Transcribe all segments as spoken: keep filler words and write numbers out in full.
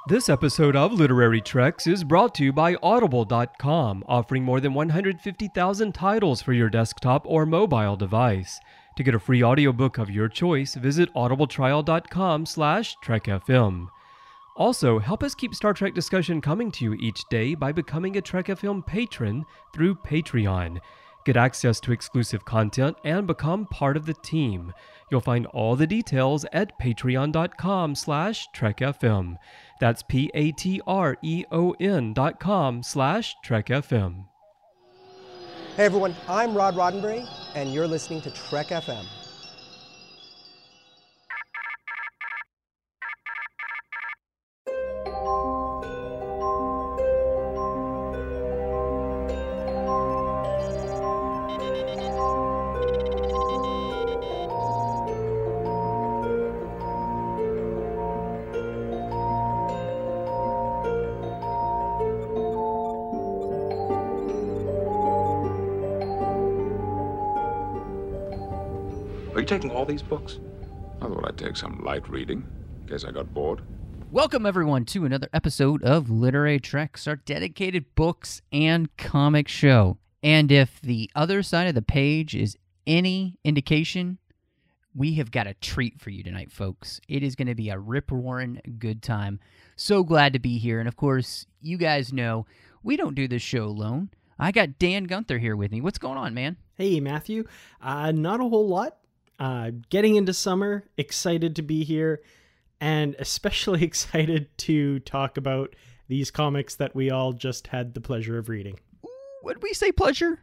This episode of Literary Treks is brought to you by Audible dot com, offering more than one hundred fifty thousand titles for your desktop or mobile device. To get a free audiobook of your choice, visit audibletrial dot com slash trek f m. Also, help us keep Star Trek discussion coming to you each day by becoming a Trek F M patron through Patreon. Get access to exclusive content and become part of the team. You'll find all the details at patreon dot com slash trek f m. That's P-A-T-R-E-O-N dot com slash trek f m. Hey everyone, I'm Rod Roddenberry, and you're listening to Trek F M. Are you taking all these books? I thought I'd take some light reading. Guess I got bored. Welcome, everyone, to another episode of Literary Treks, our dedicated books and comic show. And if the other side of the page is any indication, we have got a treat for you tonight, folks. It is going to be a rip-roaring good time. So glad to be here. And, of course, you guys know we don't do this show alone. I got Dan Gunther here with me. What's going on, man? Hey, Matthew. Uh, not a whole lot. Uh, getting into summer, excited to be here, and especially excited to talk about these comics that we all just had the pleasure of reading. Ooh, what did we say, pleasure?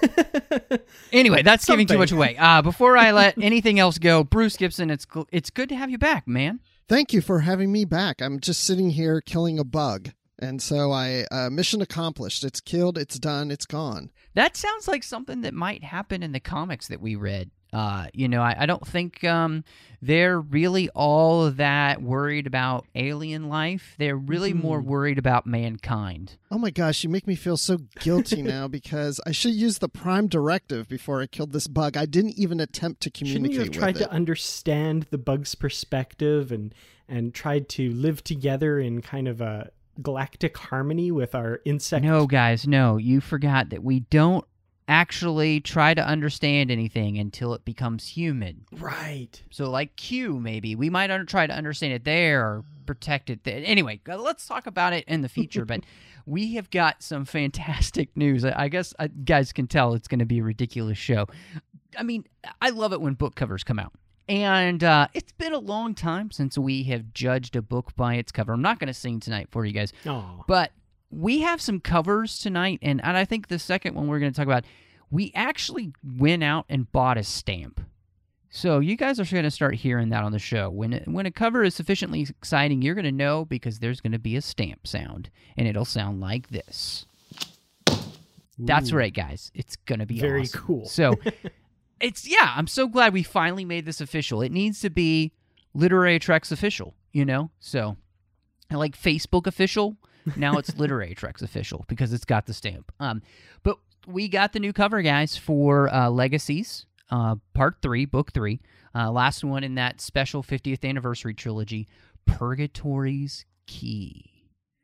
Anyway, that's Something. giving too much away. Uh, before I let anything else go, Bruce Gibson, it's gl- it's good to have you back, man. Thank you for having me back. I'm just sitting here killing a bug. And so I, uh, mission accomplished. It's killed, it's done, it's gone. That sounds like something that might happen in the comics that we read. Uh, you know, I, I don't think um, they're really all that worried about alien life. They're really mm-hmm. more worried about mankind. Oh my gosh, you make me feel so guilty now because I should use the Prime Directive before I killed this bug. I didn't even attempt to communicate with it. Shouldn't you have tried to understand the bug's perspective and, and tried to live together in kind of a galactic harmony with our insect? No, guys, no. You forgot that we don't actually try to understand anything until it becomes human. Right. So like Q, maybe. We might un- try to understand it there or protect it there. Anyway, let's talk about it in the future. But we have got some fantastic news. I, I guess uh, guys can tell it's going to be a ridiculous show. I mean, I love it when book covers come out. And uh, it's been a long time since we have judged a book by its cover. I'm not going to sing tonight for you guys. Aww. But we have some covers tonight, and, and I think the second one we're going to talk about, we actually went out and bought a stamp. So you guys are going to start hearing that on the show. When it, when a cover is sufficiently exciting, you're going to know because there's going to be a stamp sound, and it'll sound like this. Ooh. That's right, guys. It's going to be very awesome. cool. So it's, yeah, I'm so glad we finally made this official. It needs to be Literary Treks official, you know? So I like Facebook official. Now it's Literary Treks official because it's got the stamp. Um, but we got the new cover, guys, for uh, Legacies, uh, Part three, Book three. Uh, last one in that special fiftieth anniversary trilogy, Purgatory's Key.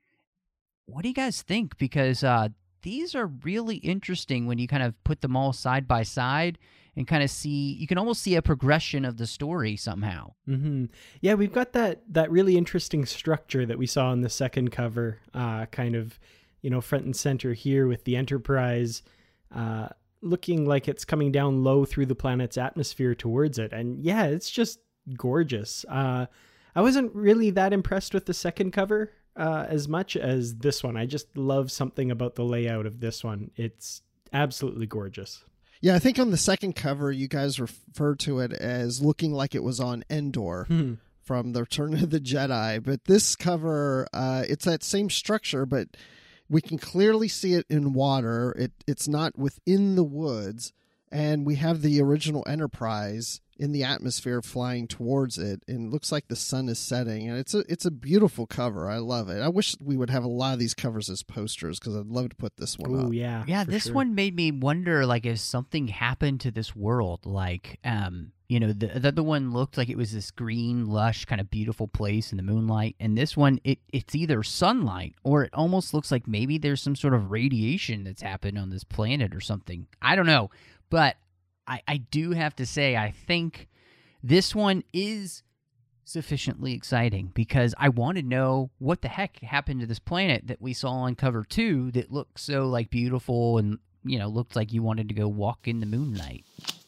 What do you guys think? Because uh, these are really interesting when you kind of put them all side by side and kind of see, you can almost see a progression of the story somehow. Mm-hmm. Yeah, we've got that that really interesting structure that we saw on the second cover, uh, kind of, you know, front and center here with the Enterprise uh, looking like it's coming down low through the planet's atmosphere towards it. And yeah, it's just gorgeous. Uh, I wasn't really that impressed with the second cover uh, as much as this one. I just love something about the layout of this one. It's absolutely gorgeous. Yeah, I think on the second cover, you guys referred to it as looking like it was on Endor hmm. from The Return of the Jedi. But this cover, uh, it's that same structure, but we can clearly see it in water. It It's not within the woods. And we have the original Enterprise in the atmosphere flying towards it, and it looks like the sun is setting, and it's a it's a beautiful cover. I love it. I wish we would have a lot of these covers as posters, because I'd love to put this one Oh up. yeah, Yeah, for this sure. one made me wonder, like, if something happened to this world. Like, um, you know, the, the other one looked like it was this green, lush, kind of beautiful place in the moonlight, and this one, it it's either sunlight or it almost looks like maybe there's some sort of radiation that's happened on this planet or something. I don't know, but I, I do have to say, I think this one is sufficiently exciting because I want to know what the heck happened to this planet that we saw on cover two that looked so like beautiful and, you know, looked like you wanted to go walk in the moonlight.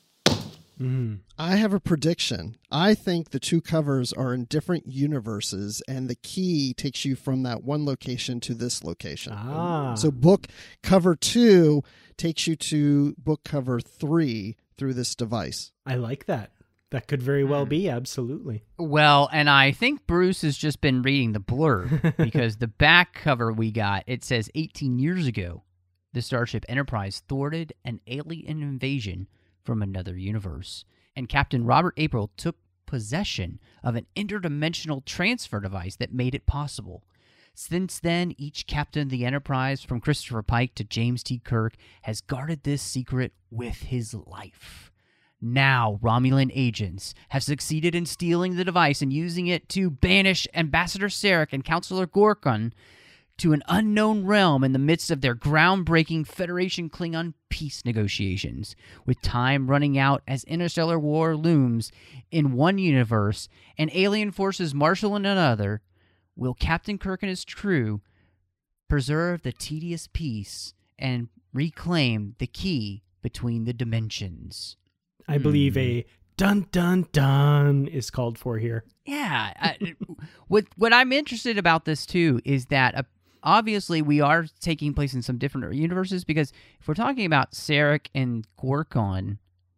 Mhm. I have a prediction. I think the two covers are in different universes, and the key takes you from that one location to this location. Ah. So book cover two takes you to book cover three through this device. I like that. That could very well Hmm. be, absolutely. Well, and I think Bruce has just been reading the blurb because the back cover we got, it says eighteen years ago, the Starship Enterprise thwarted an alien invasion from another universe, and Captain Robert April took possession of an interdimensional transfer device that made it possible. Since then, each captain of the Enterprise, from Christopher Pike to James T. Kirk, has guarded this secret with his life. Now, Romulan agents have succeeded in stealing the device and using it to banish Ambassador Sarek and Counselor Gorkon to an unknown realm in the midst of their groundbreaking Federation Klingon peace negotiations. With time running out as interstellar war looms in one universe and alien forces marshal in another, will Captain Kirk and his crew preserve the tedious peace and reclaim the key between the dimensions? I believe a dun dun dun is called for here. Yeah. I, what what I'm interested about this too is that uh, obviously we are taking place in some different universes, because if we're talking about Sarek and Gorkon,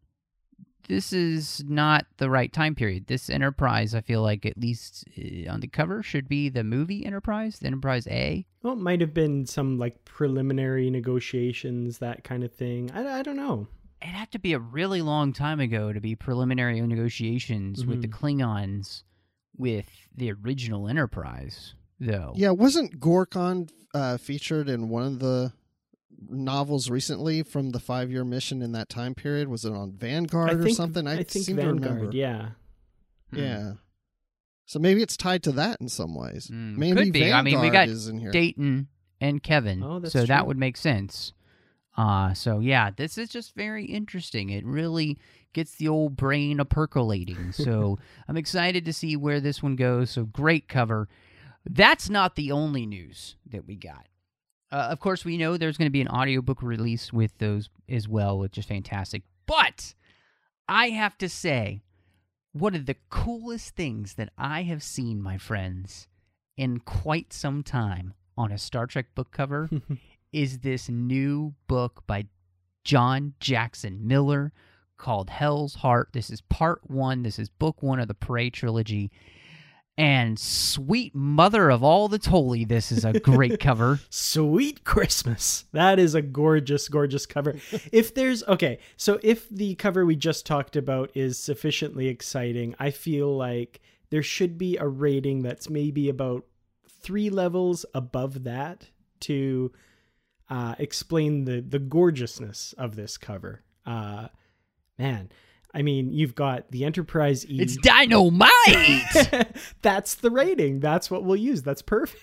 this is not the right time period. This Enterprise, I feel like, at least uh, on the cover, should be the movie Enterprise, the Enterprise A. Well, it might have been some like preliminary negotiations, that kind of thing. I, I don't know. It'd have to be a really long time ago to be preliminary negotiations with the Klingons with the original Enterprise, though. Yeah, wasn't Gorkon uh, featured in one of the novels recently from the five-year mission in that time period? Was it on Vanguard I or think, something? I, think seem to Vanguard, remember. yeah. Yeah. So maybe it's tied to that in some ways. Mm, Maybe could be. Vanguard I mean, we got is in here. Dayton and Kevin, Oh, that's so that true. would make sense. Uh, so yeah, this is just very interesting. It really gets the old brain a percolating. So I'm excited to see where this one goes. So great cover. That's not the only news that we got. Uh, of course, we know there's going to be an audiobook release with those as well, which is fantastic. But I have to say, one of the coolest things that I have seen, my friends, in quite some time on a Star Trek book cover is this new book by John Jackson Miller called Hell's Heart. This is part one. This is book one of the Prey trilogy. And sweet mother of all that's holy, this is a great cover. Sweet Christmas. That is a gorgeous, gorgeous cover. If there's, okay, so if the cover we just talked about is sufficiently exciting, I feel like there should be a rating that's maybe about three levels above that to uh, explain the, the gorgeousness of this cover. Uh, man, I mean, you've got the Enterprise E. It's dynamite! That's the rating. That's what we'll use. That's perfect.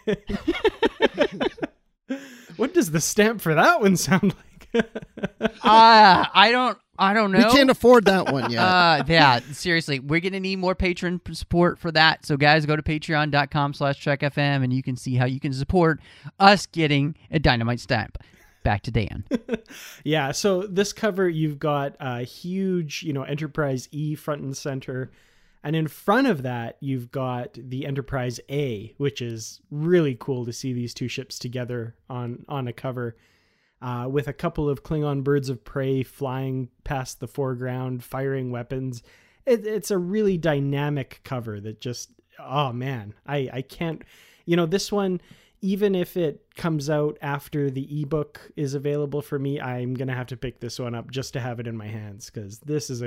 What does the stamp for that one sound like? uh, I don't I don't know. We can't afford that one yet. Uh, yeah, seriously, we're going to need more patron support for that. So guys, go to patreon.com slash trekfm and you can see how you can support us getting a dynamite stamp. Back to Dan. Yeah, so this cover, you've got a huge, you know, Enterprise E front and center. And in front of that, you've got the Enterprise A, which is really cool to see these two ships together on, on a cover. Uh, with a couple of Klingon birds of prey flying past the foreground, firing weapons. It, it's a really dynamic cover that just, oh man, I, I can't, you know, this one, even if it comes out after the ebook is available for me, I'm going to have to pick this one up just to have it in my hands, because this is a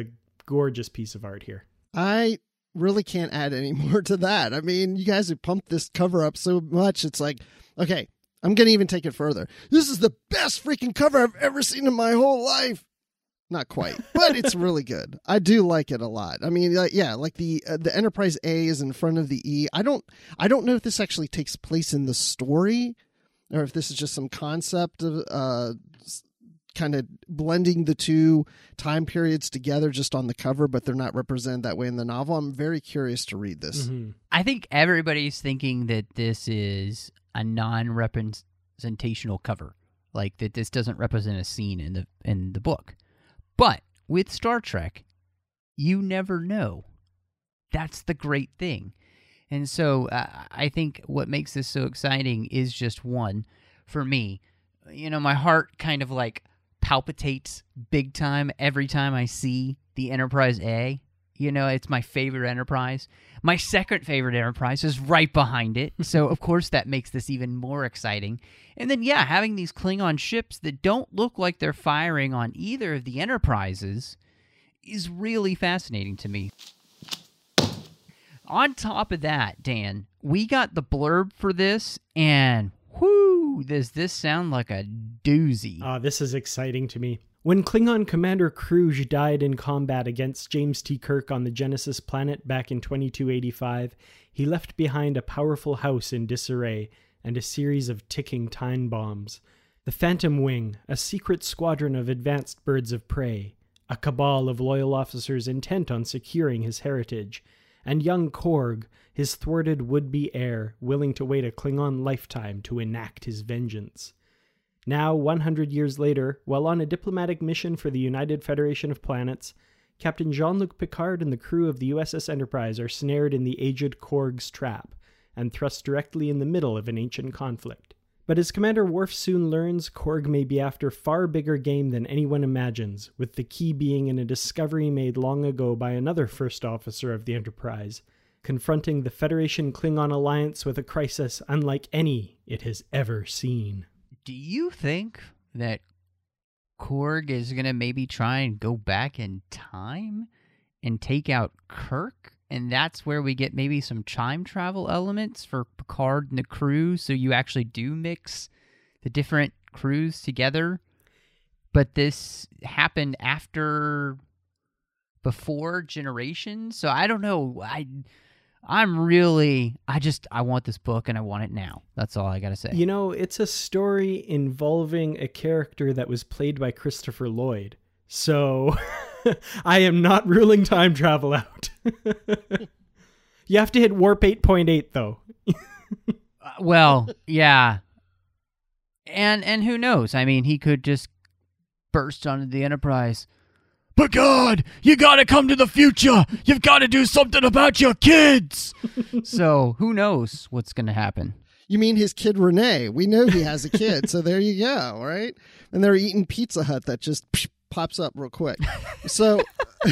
gorgeous piece of art here. I really can't add any more to that. I mean, you guys have pumped this cover up so much. It's like, okay, I'm going to even take it further. This is the best freaking cover I've ever seen in my whole life. Not quite, but it's really good. I do like it a lot. I mean, like, yeah, like the uh, the Enterprise A is in front of the E. I don't I don't know if this actually takes place in the story, or if this is just some concept of uh, kind of blending the two time periods together just on the cover, but they're not represented that way in the novel. I'm very curious to read this. Mm-hmm. I think everybody's thinking that this is a non-representational cover, like that this doesn't represent a scene in the in the book. But with Star Trek, you never know. That's the great thing. And so uh, I think what makes this so exciting is just one, for me, you know, my heart kind of like palpitates big time every time I see the Enterprise A. You know, it's my favorite Enterprise. My second favorite Enterprise is right behind it. So, of course, that makes this even more exciting. And then, yeah, having these Klingon ships that don't look like they're firing on either of the Enterprises is really fascinating to me. On top of that, Dan, we got the blurb for this, and whoo, does this sound like a doozy. Oh, this is exciting to me. When Klingon Commander Kruge died in combat against James T. Kirk on the Genesis planet back in twenty-two eighty-five, he left behind a powerful house in disarray and a series of ticking time bombs. The Phantom Wing, a secret squadron of advanced birds of prey, a cabal of loyal officers intent on securing his heritage, and young Korg, his thwarted would-be heir, willing to wait a Klingon lifetime to enact his vengeance. Now, one hundred years later, while on a diplomatic mission for the United Federation of Planets, Captain Jean-Luc Picard and the crew of the U S S Enterprise are snared in the aged Korg's trap and thrust directly in the middle of an ancient conflict. But as Commander Worf soon learns, Korg may be after far bigger game than anyone imagines, with the key being in a discovery made long ago by another first officer of the Enterprise, confronting the Federation Klingon alliance with a crisis unlike any it has ever seen. Do you think that Korg is going to maybe try and go back in time and take out Kirk? And that's where we get maybe some time travel elements for Picard and the crew, so you actually do mix the different crews together. But this happened after, before Generations, so I don't know. I... I'm really, I just, I want this book and I want it now. That's all I got to say. You know, it's a story involving a character that was played by Christopher Lloyd. So I am not ruling time travel out. You have to hit warp eight point eight though. uh, well, yeah. And, and who knows? I mean, he could just burst onto the Enterprise. But God, you gotta come to the future. You've got to do something about your kids. So who knows what's going to happen? You mean his kid Renee? We know he has a kid, so there you go, right? And they're eating Pizza Hut that just psh, pops up real quick. So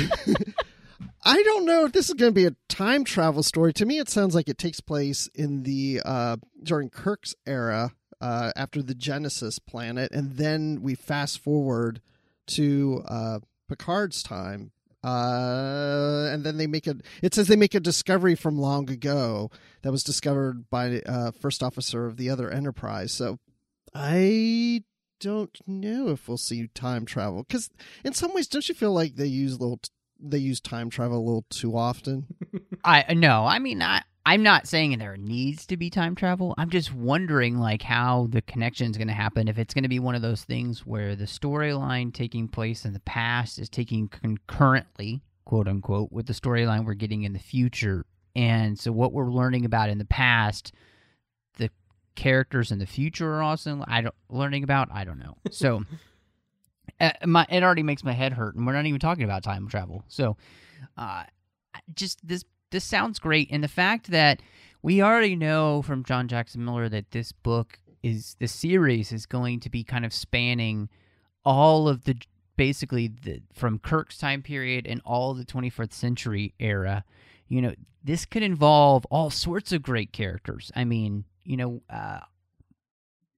I don't know if this is going to be a time travel story. To me, it sounds like it takes place in the uh, during Kirk's era, uh, after the Genesis planet, and then we fast forward to uh, Picard's time, uh, and then they make a. It says they make a discovery from long ago that was discovered by uh, first officer of the other Enterprise. So I don't know if we'll see time travel, because in some ways, don't you feel like they use little they use time travel a little too often? I no, I mean I. I'm not saying there needs to be time travel. I'm just wondering, like, how the connection is going to happen. If it's going to be one of those things where the storyline taking place in the past is taking concurrently, quote unquote, with the storyline we're getting in the future. And so what we're learning about in the past, the characters in the future are also I don't, learning about. I don't know. So uh, my, it already makes my head hurt, and we're not even talking about time travel. So uh, just this. This sounds great, and the fact that we already know from John Jackson Miller that this book is, the series is going to be kind of spanning all of the, basically, the, from Kirk's time period and all of the twenty-first century era. You know, this could involve all sorts of great characters. I mean, you know, uh,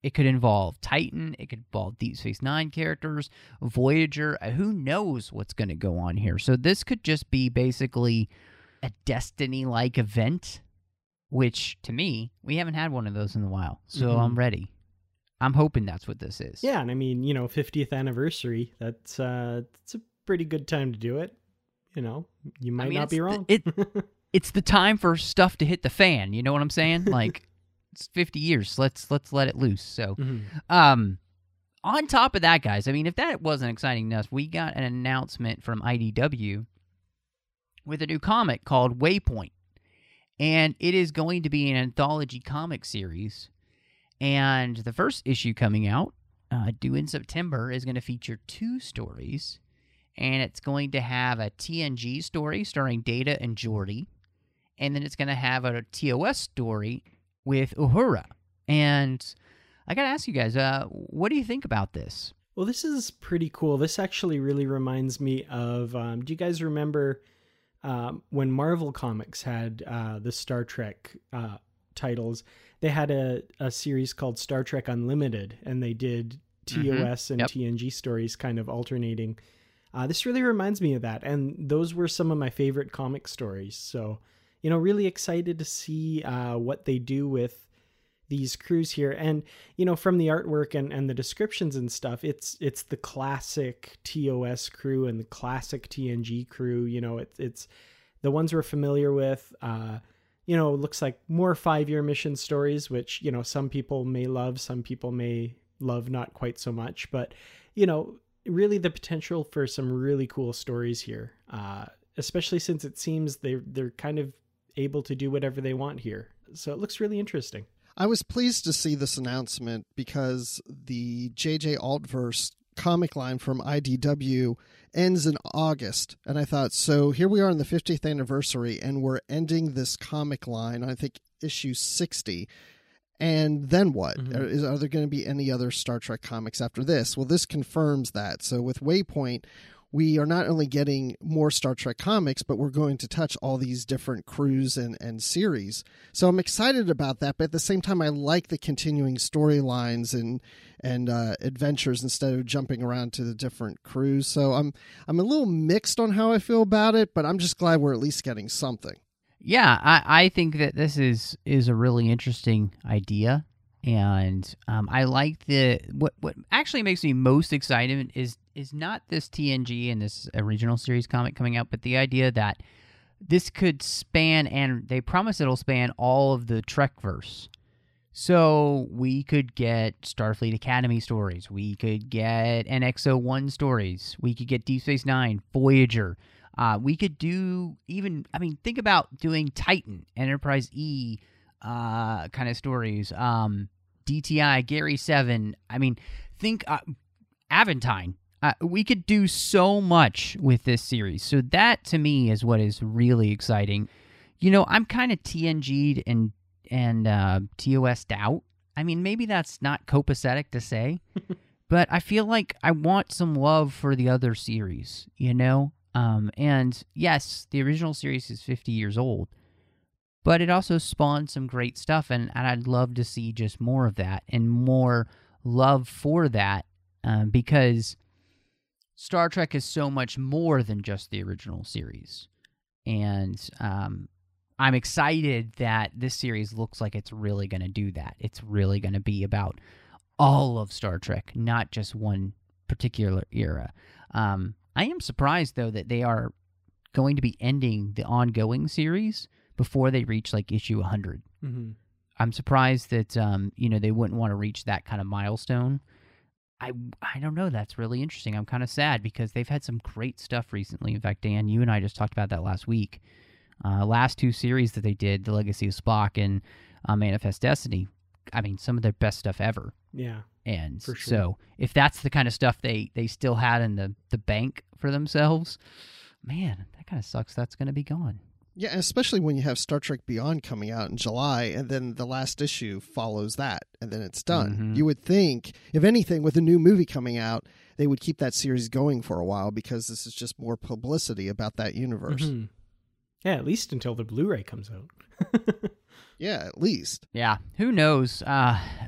It could involve Titan. It could involve Deep Space Nine characters, Voyager. Who knows what's going to go on here? So this could just be basically a Destiny-like event, which, to me, we haven't had one of those in a while. So Mm-hmm. I'm ready. I'm hoping that's what this is. Yeah, and I mean, you know, fiftieth anniversary, that's uh it's a pretty good time to do it. You know, you might I mean, not it's be the- wrong. it, it's the time for stuff to hit the fan. You know what I'm saying? Like, it's fifty years. Let's let's let it loose. So, Mhm. um, on top of that, guys, I mean, if that wasn't exciting enough, we got an announcement from I D W with a new comic called Waypoint. And it is going to be an anthology comic series. And the first issue coming out, uh, due in September, is going to feature two stories. And it's going to have a T N G story starring Data and Geordi. And then it's going to have a T O S story with Uhura. And I got to ask you guys, uh, what do you think about this? Well, this is pretty cool. This actually really reminds me of, um, do you guys remember um, when Marvel Comics had uh, the Star Trek uh, titles? They had a, a series called Star Trek Unlimited, and they did T O S Mm-hmm. and Yep. T N G stories kind of alternating. Uh, this really reminds me of that, and those were some of my favorite comic stories. So, you know, really excited to see uh, what they do with these crews here. And, you know, from the artwork and, and the descriptions and stuff, it's it's the classic T O S crew and the classic T N G crew. You know, it's it's the ones we're familiar with. Uh, you know, looks like more five-year mission stories, which, you know, some people may love, some people may love not quite so much. But, you know, really the potential for some really cool stories here, uh, especially since it seems they they're kind of able to do whatever they want here. So it looks really interesting. I was pleased to see this announcement because the J J Altverse comic line from I D W ends in August. And I thought, so here we are on the fiftieth anniversary, and we're ending this comic line, I think issue sixty. And then what? Mhm. Are, is, are there going to be any other Star Trek comics after this? Well, this confirms that. So with Waypoint, we are not only getting more Star Trek comics, but we're going to touch all these different crews and, and series. So I'm excited about that, but at the same time, I like the continuing storylines and and uh, adventures instead of jumping around to the different crews. So I'm I'm a little mixed on how I feel about it, but I'm just glad we're at least getting something. Yeah, I, I think that this is is a really interesting idea, and um, I like the what what actually makes me most excited is is not this T N G and this original series comic coming out, but the idea that this could span, and they promise it'll span all of the Trekverse. So we could get Starfleet Academy stories, we could get N X oh one stories, we could get Deep Space Nine, Voyager. Uh, we could do even, I mean, think about doing Titan, Enterprise E uh, kind of stories, um, D T I, Gary seven. I mean, think uh, Aventine. Uh, we could do so much with this series. So that, to me, is what is really exciting. You know, I'm kind of T N G'd and, and uh, T O S'd out. I mean, maybe that's not copacetic to say, but I feel like I want some love for the other series, you know? Um, and yes, the original series is fifty years old, but it also spawned some great stuff, and, and I'd love to see just more of that and more love for that, um, because Star Trek is so much more than just the original series. And um, I'm excited that this series looks like it's really going to do that. It's really going to be about all of Star Trek, not just one particular era. Um, I am surprised, though, that they are going to be ending the ongoing series before they reach, like, issue one hundred. Mm-hmm. I'm surprised that, um, you know, they wouldn't want to reach that kind of milestone. I, I don't know. That's really interesting. I'm kind of sad because they've had some great stuff recently. In fact, Dan, you and I just talked about that last week. Uh, last two series that they did, The Legacy of Spock and uh, Manifest Destiny, I mean, some of their best stuff ever. Yeah. And For sure. so if that's the kind of stuff they, they still had in the, the bank for themselves, man, that kind of sucks. That's going to be gone. Yeah, especially when you have Star Trek Beyond coming out in July, and then the last issue follows that, and then it's done. Mhm. You would think, if anything, with a new movie coming out, they would keep that series going for a while because this is just more publicity about that universe. Mhm. Yeah, at least until the Blu-ray comes out. Yeah, at least. Yeah, who knows? Uh,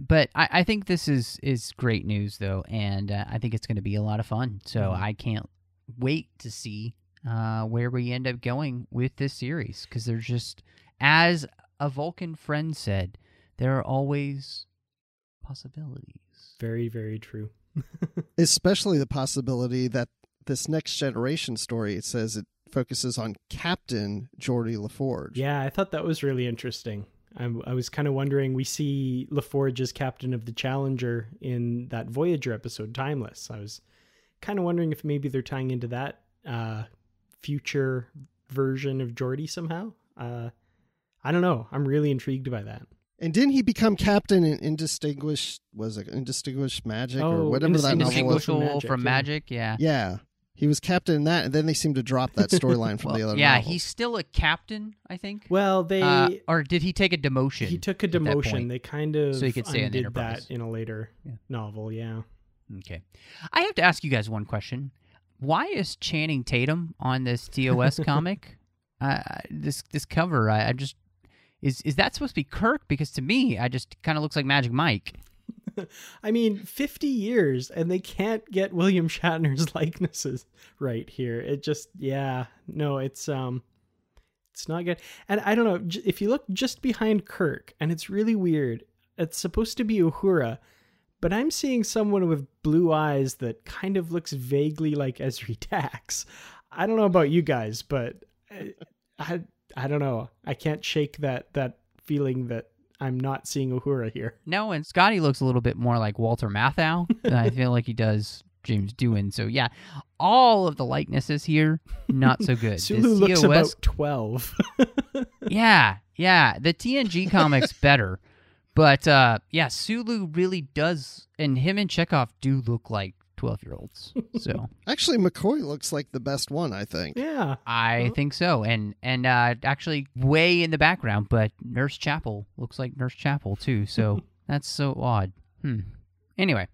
but I, I think this is, is great news, though, and uh, I think it's going to be a lot of fun. So mm-hmm. I can't wait to see uh, where we end up going with this series, because there's just, as a Vulcan friend said, there are always possibilities. Very, very true. Especially the possibility that this Next Generation story, it says it focuses on Captain Geordi LaForge. Yeah, I thought that was really interesting. I, I was kind of wondering, we see LaForge as captain of the Challenger in that Voyager episode, Timeless. I was kind of wondering if maybe they're tying into that uh, future version of Geordi somehow. Uh, I don't know. I'm really intrigued by that. And didn't he become captain in Indistinguished, was it Indistinguished Magic oh, or whatever that novel was? Indistinguishable Magic, from yeah. Magic, yeah. Yeah. He was captain in that, and then they seemed to drop that storyline from well, the other yeah, novels. he's still a captain, I think. Well, they... Uh, or did he take a demotion? He took a demotion. They kind of so he could stay undid in the Enterprise. that in a later yeah. novel, yeah. Okay. I have to ask you guys one question. Why is Channing Tatum on this T O S comic? Uh, this this cover, I, I just... Is is that supposed to be Kirk? Because to me, I just kind of looks like Magic Mike. I mean, fifty years, and they can't get William Shatner's likenesses right here. It just, yeah, no, it's um, it's not good. And I don't know, if you look just behind Kirk, and it's really weird, it's supposed to be Uhura, but I'm seeing someone with blue eyes that kind of looks vaguely like Ezri Dax. I don't know about you guys, but I, I, I don't know. I can't shake that that feeling that I'm not seeing Uhura here. No, and Scotty looks a little bit more like Walter Matthau. I feel like he does James Doohan. So yeah, all of the likenesses here, not so good. Sulu looks T O S, about twelve. yeah, yeah. The T N G comics better. But uh, yeah, Sulu really does, and him and Chekhov do look like twelve-year-olds. So actually, McCoy looks like the best one, I think. Yeah, I well. think so. And and uh, actually, way in the background, but Nurse Chapel looks like Nurse Chapel too. So that's so odd. Hmm. Anyway,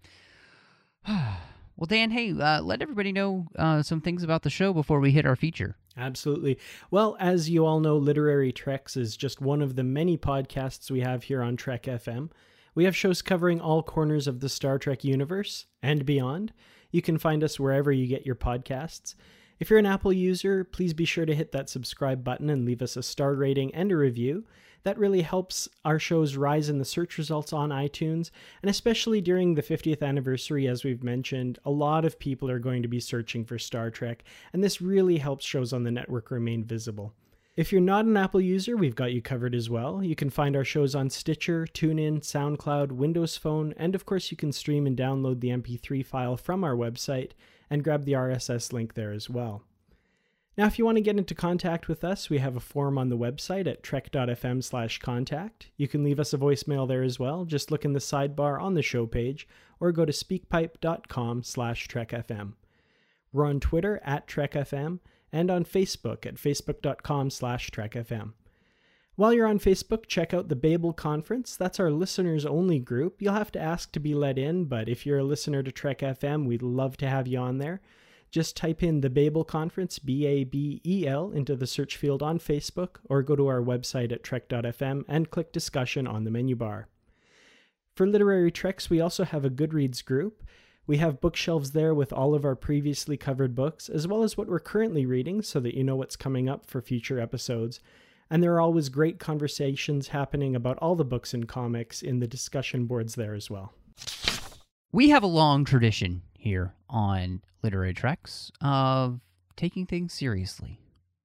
well, Dan, hey, uh, let everybody know uh, some things about the show before we hit our feature. Absolutely. Well, as you all know, Literary Treks is just one of the many podcasts we have here on Trek F M. We have shows covering all corners of the Star Trek universe and beyond. You can find us wherever you get your podcasts. If you're an Apple user, please be sure to hit that subscribe button and leave us a star rating and a review. That really helps our shows rise in the search results on iTunes, and especially during the fiftieth anniversary, as we've mentioned, a lot of people are going to be searching for Star Trek, and this really helps shows on the network remain visible. If you're not an Apple user, we've got you covered as well. You can find our shows on Stitcher, TuneIn, SoundCloud, Windows Phone, and of course you can stream and download the M P three file from our website and grab the R S S link there as well. Now, if you want to get into contact with us, we have a form on the website at trek.fm slash contact. You can leave us a voicemail there as well. Just look in the sidebar on the show page or go to speakpipe.com slash trekfm. We're on Twitter at trekfm and on Facebook at facebook.com slash trekfm. While you're on Facebook, check out the Babel Conference. That's our listeners-only group. You'll have to ask to be let in, but if you're a listener to Trek F M, we'd love to have you on there. Just type in the Babel Conference, B A B E L, into the search field on Facebook, or go to our website at trek.fm and click discussion on the menu bar. For Literary Treks, we also have a Goodreads group. We have bookshelves there with all of our previously covered books, as well as what we're currently reading, so that you know what's coming up for future episodes. And there are always great conversations happening about all the books and comics in the discussion boards there as well. We have a long tradition here on Literary Treks of taking things seriously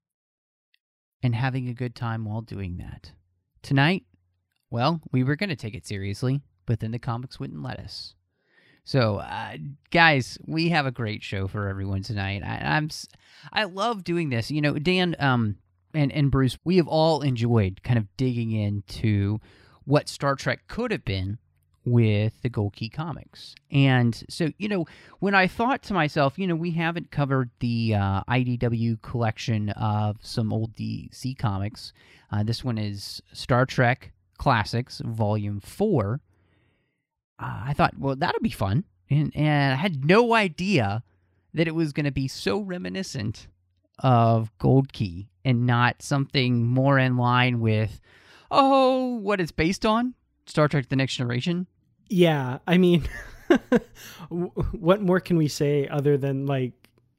and having a good time while doing that. Tonight, well, we were going to take it seriously, but then the comics wouldn't let us. So, uh, guys, we have a great show for everyone tonight. I, I'm, I love doing this. You know, Dan um, and, and Bruce, we have all enjoyed kind of digging into what Star Trek could have been with the Gold Key comics. And so, you know, when I thought to myself, you know, we haven't covered the uh, I D W collection of some old D C comics. Uh, this one is Star Trek Classics, Volume four. Uh, I thought, well, that'll be fun. And, and I had no idea that it was going to be so reminiscent of Gold Key and not something more in line with, oh, what it's based on? Star Trek The Next Generation. Yeah, I mean, what more can we say other than like,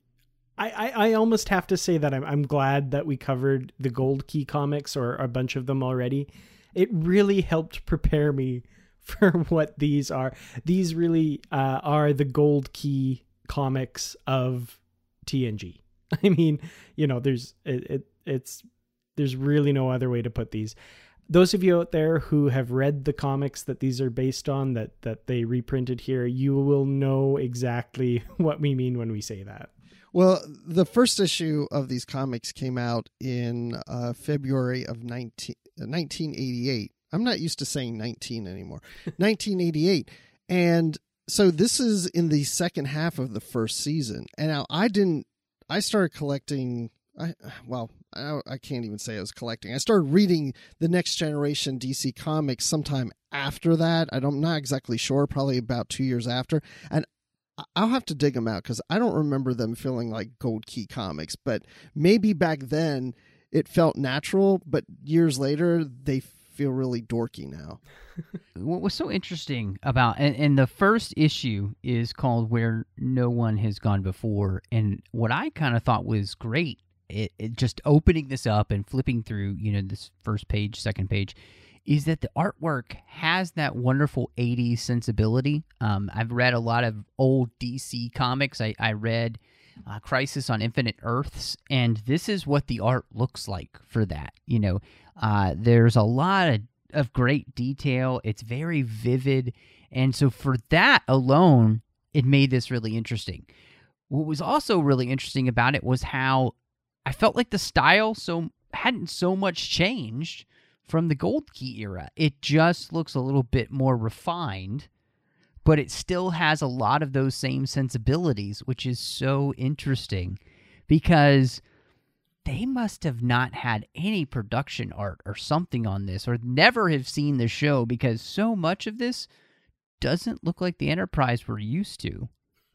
I, I, I almost have to say that I'm I'm glad that we covered the Gold Key comics or a bunch of them already. It really helped prepare me for what these are. These really uh, are the Gold Key comics of T N G. I mean, you know, there's it, it it's there's really no other way to put these. Those of you out there who have read the comics that these are based on, that that they reprinted here, you will know exactly what we mean when we say that. Well, the first issue of these comics came out in uh, February of nineteen, nineteen eighty-eight. I'm not used to saying nineteen anymore. nineteen eighty-eight. And so this is in the second half of the first season. And now I didn't, I started collecting, I well, I, I can't even say I was collecting. I started reading the Next Generation D C comics sometime after that. I don't, I'm not exactly sure, probably about two years after. And I'll have to dig them out because I don't remember them feeling like Gold Key comics, but maybe back then it felt natural, but years later they feel really dorky now. What was so interesting about, and, and the first issue is called Where No One Has Gone Before, and what I kind of thought was great, it, it just opening this up and flipping through, you know, this first page, second page, is that the artwork has that wonderful eighties sensibility. Um, I've read a lot of old D C comics. I, I read uh, Crisis on Infinite Earths, and this is what the art looks like for that. You know, uh, there's a lot of, of great detail. It's very vivid, and so for that alone, it made this really interesting. What was also really interesting about it was how I felt like the style so hadn't so much changed from the Gold Key era. It just looks a little bit more refined, but it still has a lot of those same sensibilities, which is so interesting because they must have not had any production art or something on this, or never have seen the show, because so much of this doesn't look like the Enterprise we're used to.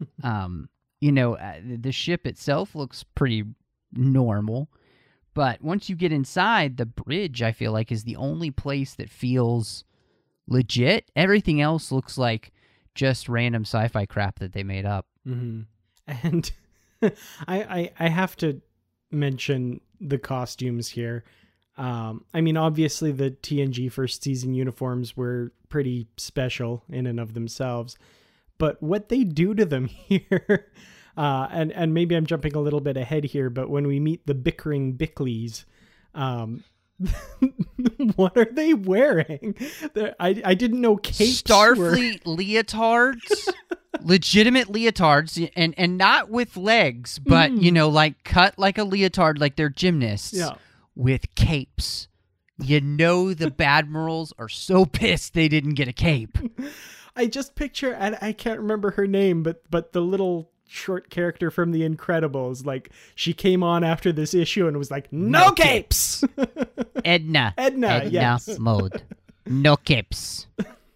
um, you know, uh, the ship itself looks pretty normal, but once you get inside, the bridge, I feel like, is the only place that feels legit. Everything else looks like just random sci-fi crap that they made up. Mm-hmm. And I, I I have to mention the costumes here. Um, I mean, obviously the T N G first season uniforms were pretty special in and of themselves, but what they do to them here... Uh, and, and maybe I'm jumping a little bit ahead here, but when we meet the bickering Bickleys, um, what are they wearing? They're, I I didn't know capes Starfleet were... leotards, legitimate leotards, and, and not with legs, but, mm. you know, like cut like a leotard, like they're gymnasts, yeah. with capes. You know the Badmirals are so pissed they didn't get a cape. I just picture, and I can't remember her name, but but the little short character from The Incredibles, like she came on after this issue and was like, no, no capes. Edna. Edna, Edna yes. mode. No capes.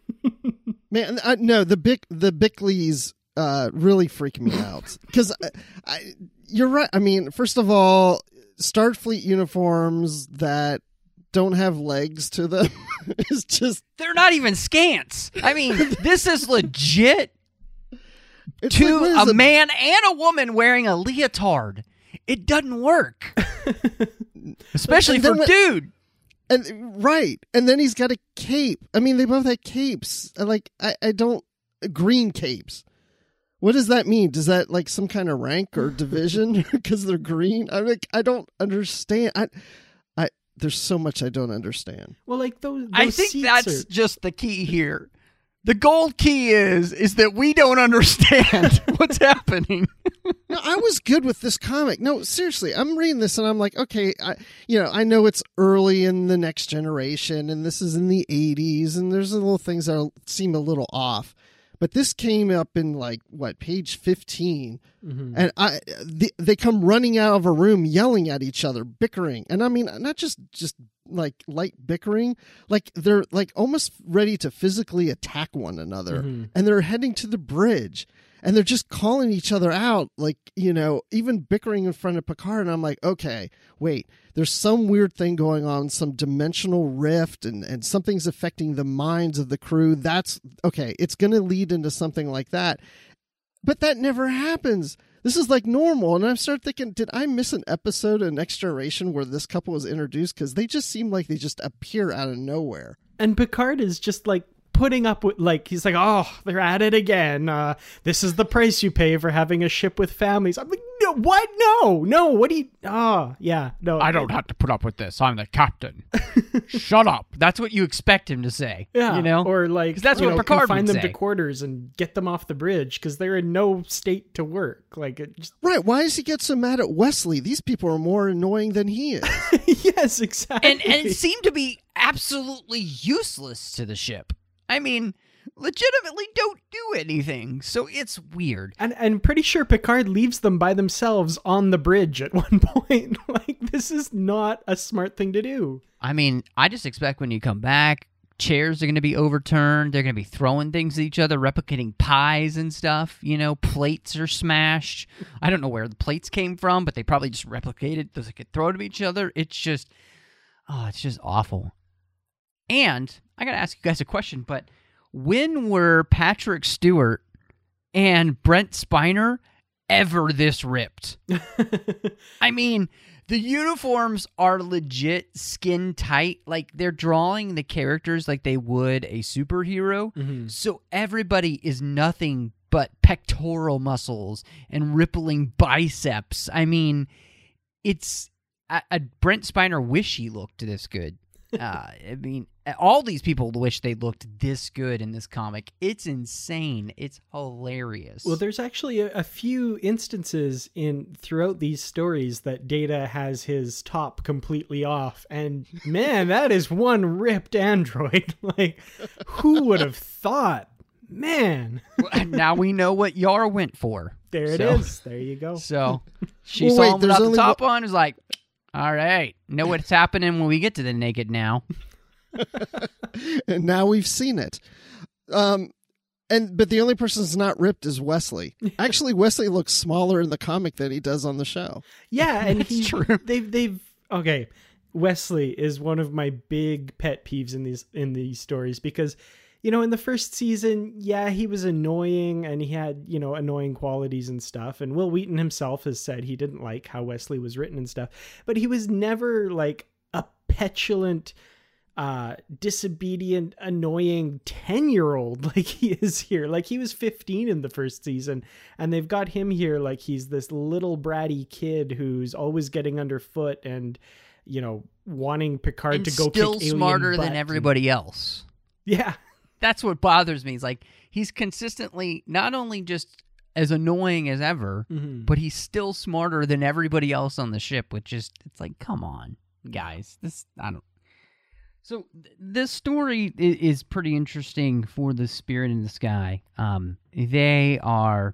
Man, I, no, the Bick the Bickleys uh, really freak me out because I, I, you're right. I mean, first of all, Starfleet uniforms that don't have legs to them is just, they're not even scants. I mean, this is legit. It's to like, a the... man and a woman wearing a leotard. It doesn't work. Especially for when, dude. And right. And then he's got a cape. I mean, they both had capes. Like, I, I don't... Green capes. What does that mean? Does that, like, some kind of rank or division because they're green? I like, I don't understand. I, I, there's so much I don't understand. Well, like, those, those I think that's are... just the key here. The gold key is is that we don't understand what's happening. No, I was good with this comic. No, seriously, I'm reading this and I'm like, okay, I, you know, I know it's early in the Next Generation and this is in the eighties and there's little things that seem a little off. But this came up in like what, page fifteen, mm-hmm. and I the, they come running out of a room yelling at each other, bickering, and I mean not just just like light bickering, like they're like almost ready to physically attack one another, mm-hmm. and they're heading to the bridge, and they're just calling each other out, like, you know, even bickering in front of Picard. And I'm like, okay, wait, there's some weird thing going on, some dimensional rift, and, and something's affecting the minds of the crew. That's okay. It's going to lead into something like that. But that never happens. This is like normal. And I start thinking, did I miss an episode in Next Generation where this couple was introduced? Because they just seem like they just appear out of nowhere. And Picard is just like putting up with, like, he's like, oh, they're at it again. Uh, this is the price you pay for having a ship with families. I'm like, no, what? No, no, what do you, oh, yeah, no. I don't have to put up with this. I'm the captain. Shut up. That's what you expect him to say. Yeah, you know? or like, 'cause that's you what know, Picard confine would them say. to quarters and get them off the bridge because they're in no state to work. Like, it just... Right. Why does he get so mad at Wesley? These people are more annoying than he is. Yes, exactly. And, and it seemed to be absolutely useless to the ship. I mean, legitimately don't do anything. So it's weird. And I'm pretty sure Picard leaves them by themselves on the bridge at one point. Like, this is not a smart thing to do. I mean, I just expect when you come back, chairs are going to be overturned. They're going to be throwing things at each other, replicating pies and stuff. You know, plates are smashed. I don't know where the plates came from, but they probably just replicated. They could throw them at each other. It's just, oh, it's just awful. And I got to ask you guys a question, but when were Patrick Stewart and Brent Spiner ever this ripped? I mean, the uniforms are legit skin tight. Like, they're drawing the characters like they would a superhero. Mm-hmm. So everybody is nothing but pectoral muscles and rippling biceps. I mean, it's a, a Brent Spiner wish he looked this good. Uh, I mean, all these people wish they looked this good in this comic. It's insane. It's hilarious. Well, there's actually a, a few instances in throughout these stories that Data has his top completely off, and man, that is one ripped android. Like, who would have thought? Man. Well, now we know what Yar went for. There it So- is. There you go. So she Well, saw wait, him there's without the only top one- on. Was like, all right, know what's happening when we get to the naked now. And now we've seen it. Um, and but the only person that's not ripped is Wesley. Actually, Wesley looks smaller in the comic than he does on the show. Yeah, and That's he, true. They've they've okay. Wesley is one of my big pet peeves in these in these stories because, you know, in the first season, yeah, he was annoying and he had, you know, annoying qualities and stuff. And Will Wheaton himself has said he didn't like how Wesley was written and stuff, but he was never like a petulant, uh, disobedient, annoying ten year old like he is here. Like, he was fifteen in the first season, and they've got him here like he's this little bratty kid who's always getting underfoot and, you know, wanting Picard And to go still kick alien smarter butt than and- everybody else. Yeah. That's what bothers me. Is like he's consistently not only just as annoying as ever, Mhm. but he's still smarter than everybody else on the ship. Which is, it's like, come on, guys. This I don't. So th- this story is, is pretty interesting for the Spirit in the Sky. Um, they are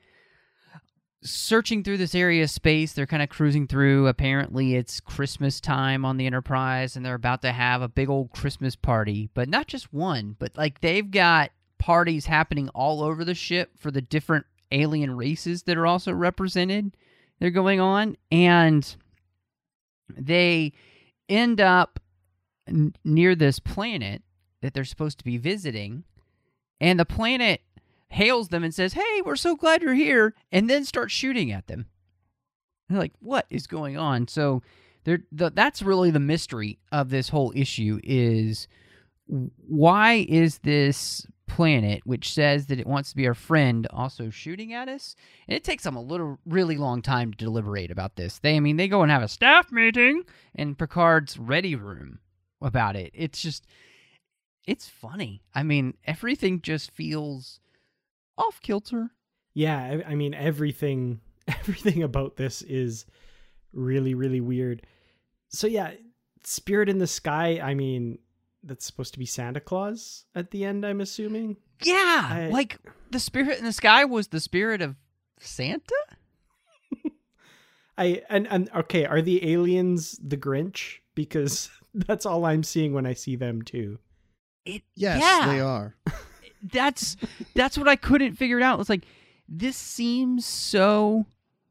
searching through this area of space. They're kind of cruising through. Apparently, it's Christmas time on the Enterprise, and they're about to have a big old Christmas party. But not just one, but like they've got parties happening all over the ship for the different alien races that are also represented. They're going on, and they end up n- near this planet that they're supposed to be visiting, and the planet hails them and says, "Hey, we're so glad you're here," and then starts shooting at them. And they're like, what is going on? So they're, the, that's really the mystery of this whole issue is why is this planet, which says that it wants to be our friend, also shooting at us? And it takes them a little, really long time to deliberate about this. They, I mean, they go and have a staff meeting in Picard's ready room about it. It's just, it's funny. I mean, everything just feels off kilter. Yeah, I, I mean everything everything about this is really, really weird. So yeah, Spirit in the Sky, I mean, that's supposed to be Santa Claus at the end, I'm assuming. Yeah, I- like the spirit in the sky was the spirit of Santa? I and, and okay, are the aliens the Grinch? Because that's all I'm seeing when I see them too. It, Yes, yeah. they are. That's that's what I couldn't figure it out. It's like this seems so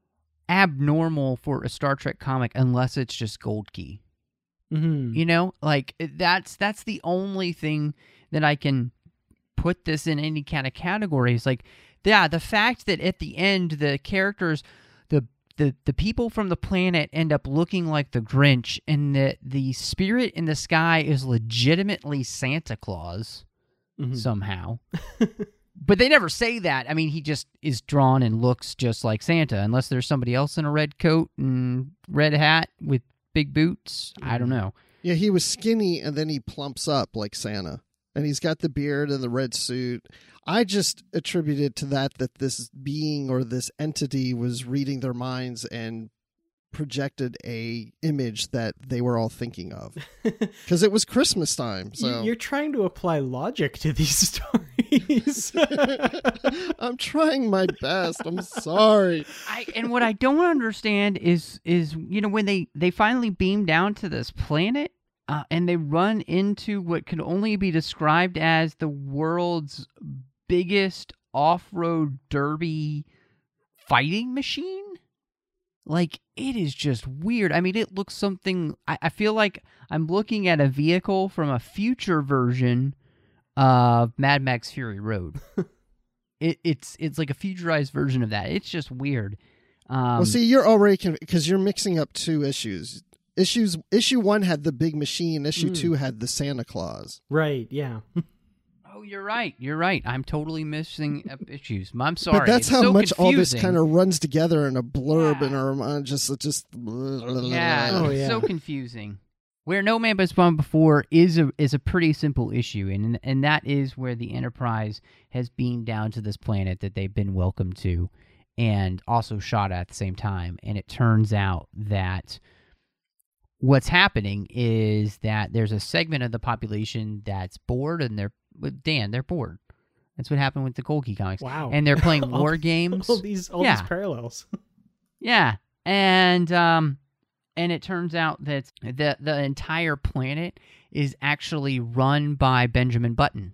abnormal for a Star Trek comic unless it's just Gold Key. Mm-hmm. You know, like that's that's the only thing that I can put this in any kind of category. It's like, yeah, the fact that at the end the characters, the the the people from the planet end up looking like the Grinch, and that the spirit in the sky is legitimately Santa Claus Mm-hmm. somehow. But they never say that. I mean, he just is drawn and looks just like Santa, unless there's somebody else in a red coat and red hat with big boots. I don't know. Yeah, he was skinny, and then he plumps up like Santa. And he's got the beard and the red suit. I just attributed to that that this being or this entity was reading their minds and projected a image that they were all thinking of. Because it was Christmas time. So You're trying to apply logic to these stories. I'm trying my best. I'm sorry. I and what I don't understand is is you know when they they finally beam down to this planet uh, and they run into what can only be described as the world's biggest off-road derby fighting machine. Like, it is just weird. I mean, it looks something... I, I feel like I'm looking at a vehicle from a future version of Mad Max Fury Road. it, it's it's like a futurized version of that. It's just weird. Um, Well, see, you're already... Because you're mixing up two issues. Issues Issue one had the big machine. Issue Mm. two had the Santa Claus. Right, yeah. oh, you're right. You're right. I'm totally missing up issues. I'm sorry. But that's It's how so much all this confusing. kind of runs together in a blurb Yeah. in our mind. Just, it just... Yeah, Oh, it's yeah. so confusing. Where No Man But Spawn before is a is a pretty simple issue, and and that is where the Enterprise has beamed down to this planet that they've been welcomed to, and also shot at the same time. And it turns out that what's happening is that there's a segment of the population that's bored, and they're with Dan, they're bored. That's what happened with the Gold Key comics. Wow. And they're playing All- war games. All these, all Yeah. these parallels. Yeah, and um, and it turns out that the the entire planet is actually run by Benjamin Button.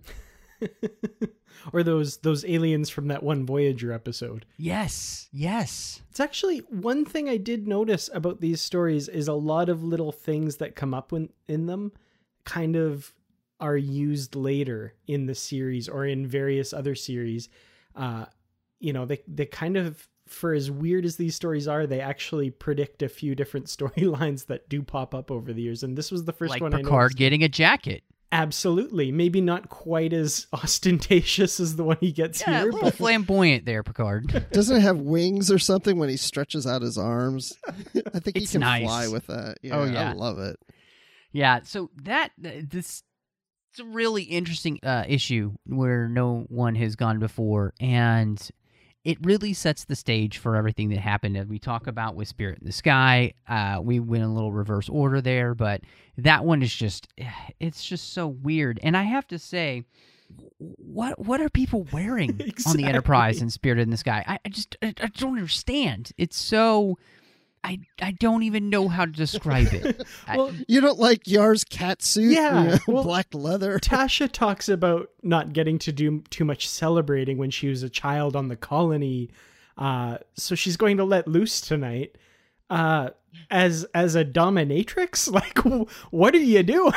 Or those those aliens from that one Voyager episode. Yes, yes. It's actually one thing I did notice about these stories is a lot of little things that come up when, in them kind of are used later in the series or in various other series. Uh, you know, they, they kind of, for as weird as these stories are, they actually predict a few different storylines that do pop up over the years. And this was the first Like one I Picard noticed. getting a jacket. Absolutely. Maybe not quite as ostentatious as the one he gets Yeah, a here, little but flamboyant there, Picard. Doesn't it have wings or something when he stretches out his arms? I think he It's can nice. fly with that. Yeah, Oh, yeah. I love it. Yeah, so that this it's a really interesting uh, issue where no one has gone before, and it really sets the stage for everything that happened. As we talk about with Spirit in the Sky, uh, we went in a little reverse order there, but that one is just it's just so weird. And I have to say, what what are people wearing on the Exactly. Enterprise and Spirit in the Sky? I, I just I, I don't understand. It's so. I, I don't even know how to describe it. I- well, You don't like Yar's cat suit? Yeah, You know, well- black leather. Tasha talks about not getting to do too much celebrating when she was a child on the colony. Uh, so she's going to let loose tonight. Uh, as as a dominatrix? Like, w- what are you doing?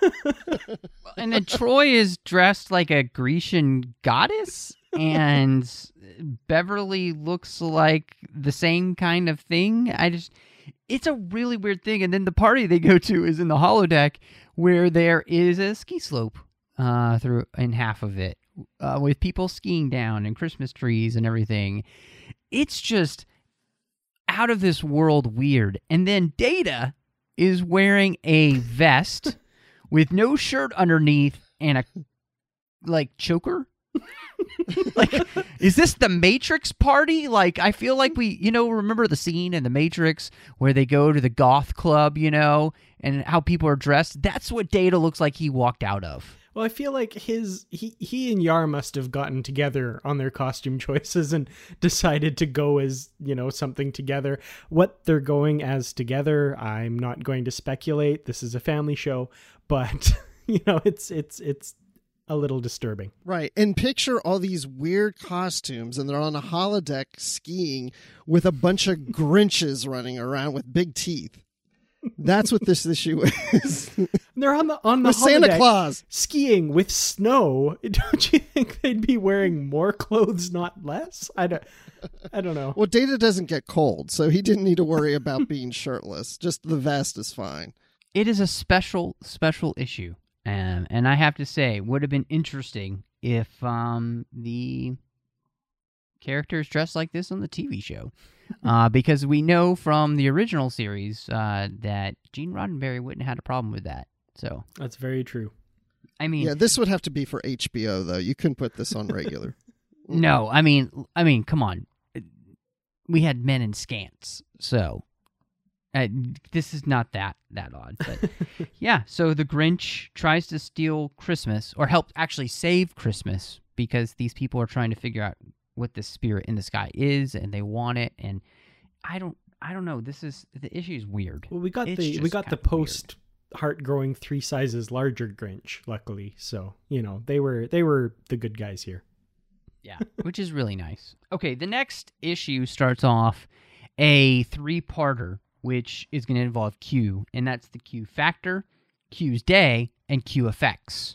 And then Troy is dressed like a Grecian goddess, and Beverly looks like the same kind of thing. I just, it's a really weird thing. And then the party they go to is in the holodeck, where there is a ski slope uh, through in half of it, uh, with people skiing down and Christmas trees and everything. It's just out of this world weird. And then Data is wearing a vest with no shirt underneath and a like choker. Like, is this the Matrix party? Like, I feel like we, you know, remember the scene in the Matrix where they go to the goth club, you know, and how people are dressed? That's what Data looks like he walked out of. Well, I feel like his he he and Yar must have gotten together on their costume choices and decided to go as, you know, something together. What they're going as together, I'm not going to speculate. This is a family show, but you know, it's it's it's a little disturbing. Right. And picture all these weird costumes, and they're on a holodeck skiing with a bunch of Grinches running around with big teeth. That's what this issue is. They're on the on the With Santa holodeck Claus skiing with snow. Don't you think they'd be wearing more clothes, not less? I don't. I don't know. Well, Data doesn't get cold, so he didn't need to worry about being shirtless. Just the vest is fine. It is a special, special issue. Um, and I have to say, would have been interesting if um, the characters dressed like this on the T V show. Uh, because we know from the original series uh, that Gene Roddenberry wouldn't have had a problem with that. So That's very true. I mean, Yeah, this would have to be for H B O, though. You couldn't put this on regular. no, I mean, I mean, come on. We had men in scants, so uh, this is not that that odd. But yeah, so the Grinch tries to steal Christmas, or help actually save Christmas, because these people are trying to figure out what the spirit in the sky is, and they want it. And I don't, I don't know. This is the issue is weird. Well, we got It's the we just got the kind of post heart growing three sizes larger Grinch, luckily. So you know they were they were the good guys here. Yeah, which is really nice. Okay, the next issue starts off a three-parter, which is going to involve Q, and that's the Q factor, Q's day, and Q effects.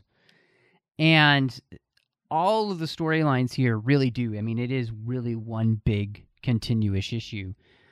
And all of the storylines here really do. I mean, it is really one big continuous issue.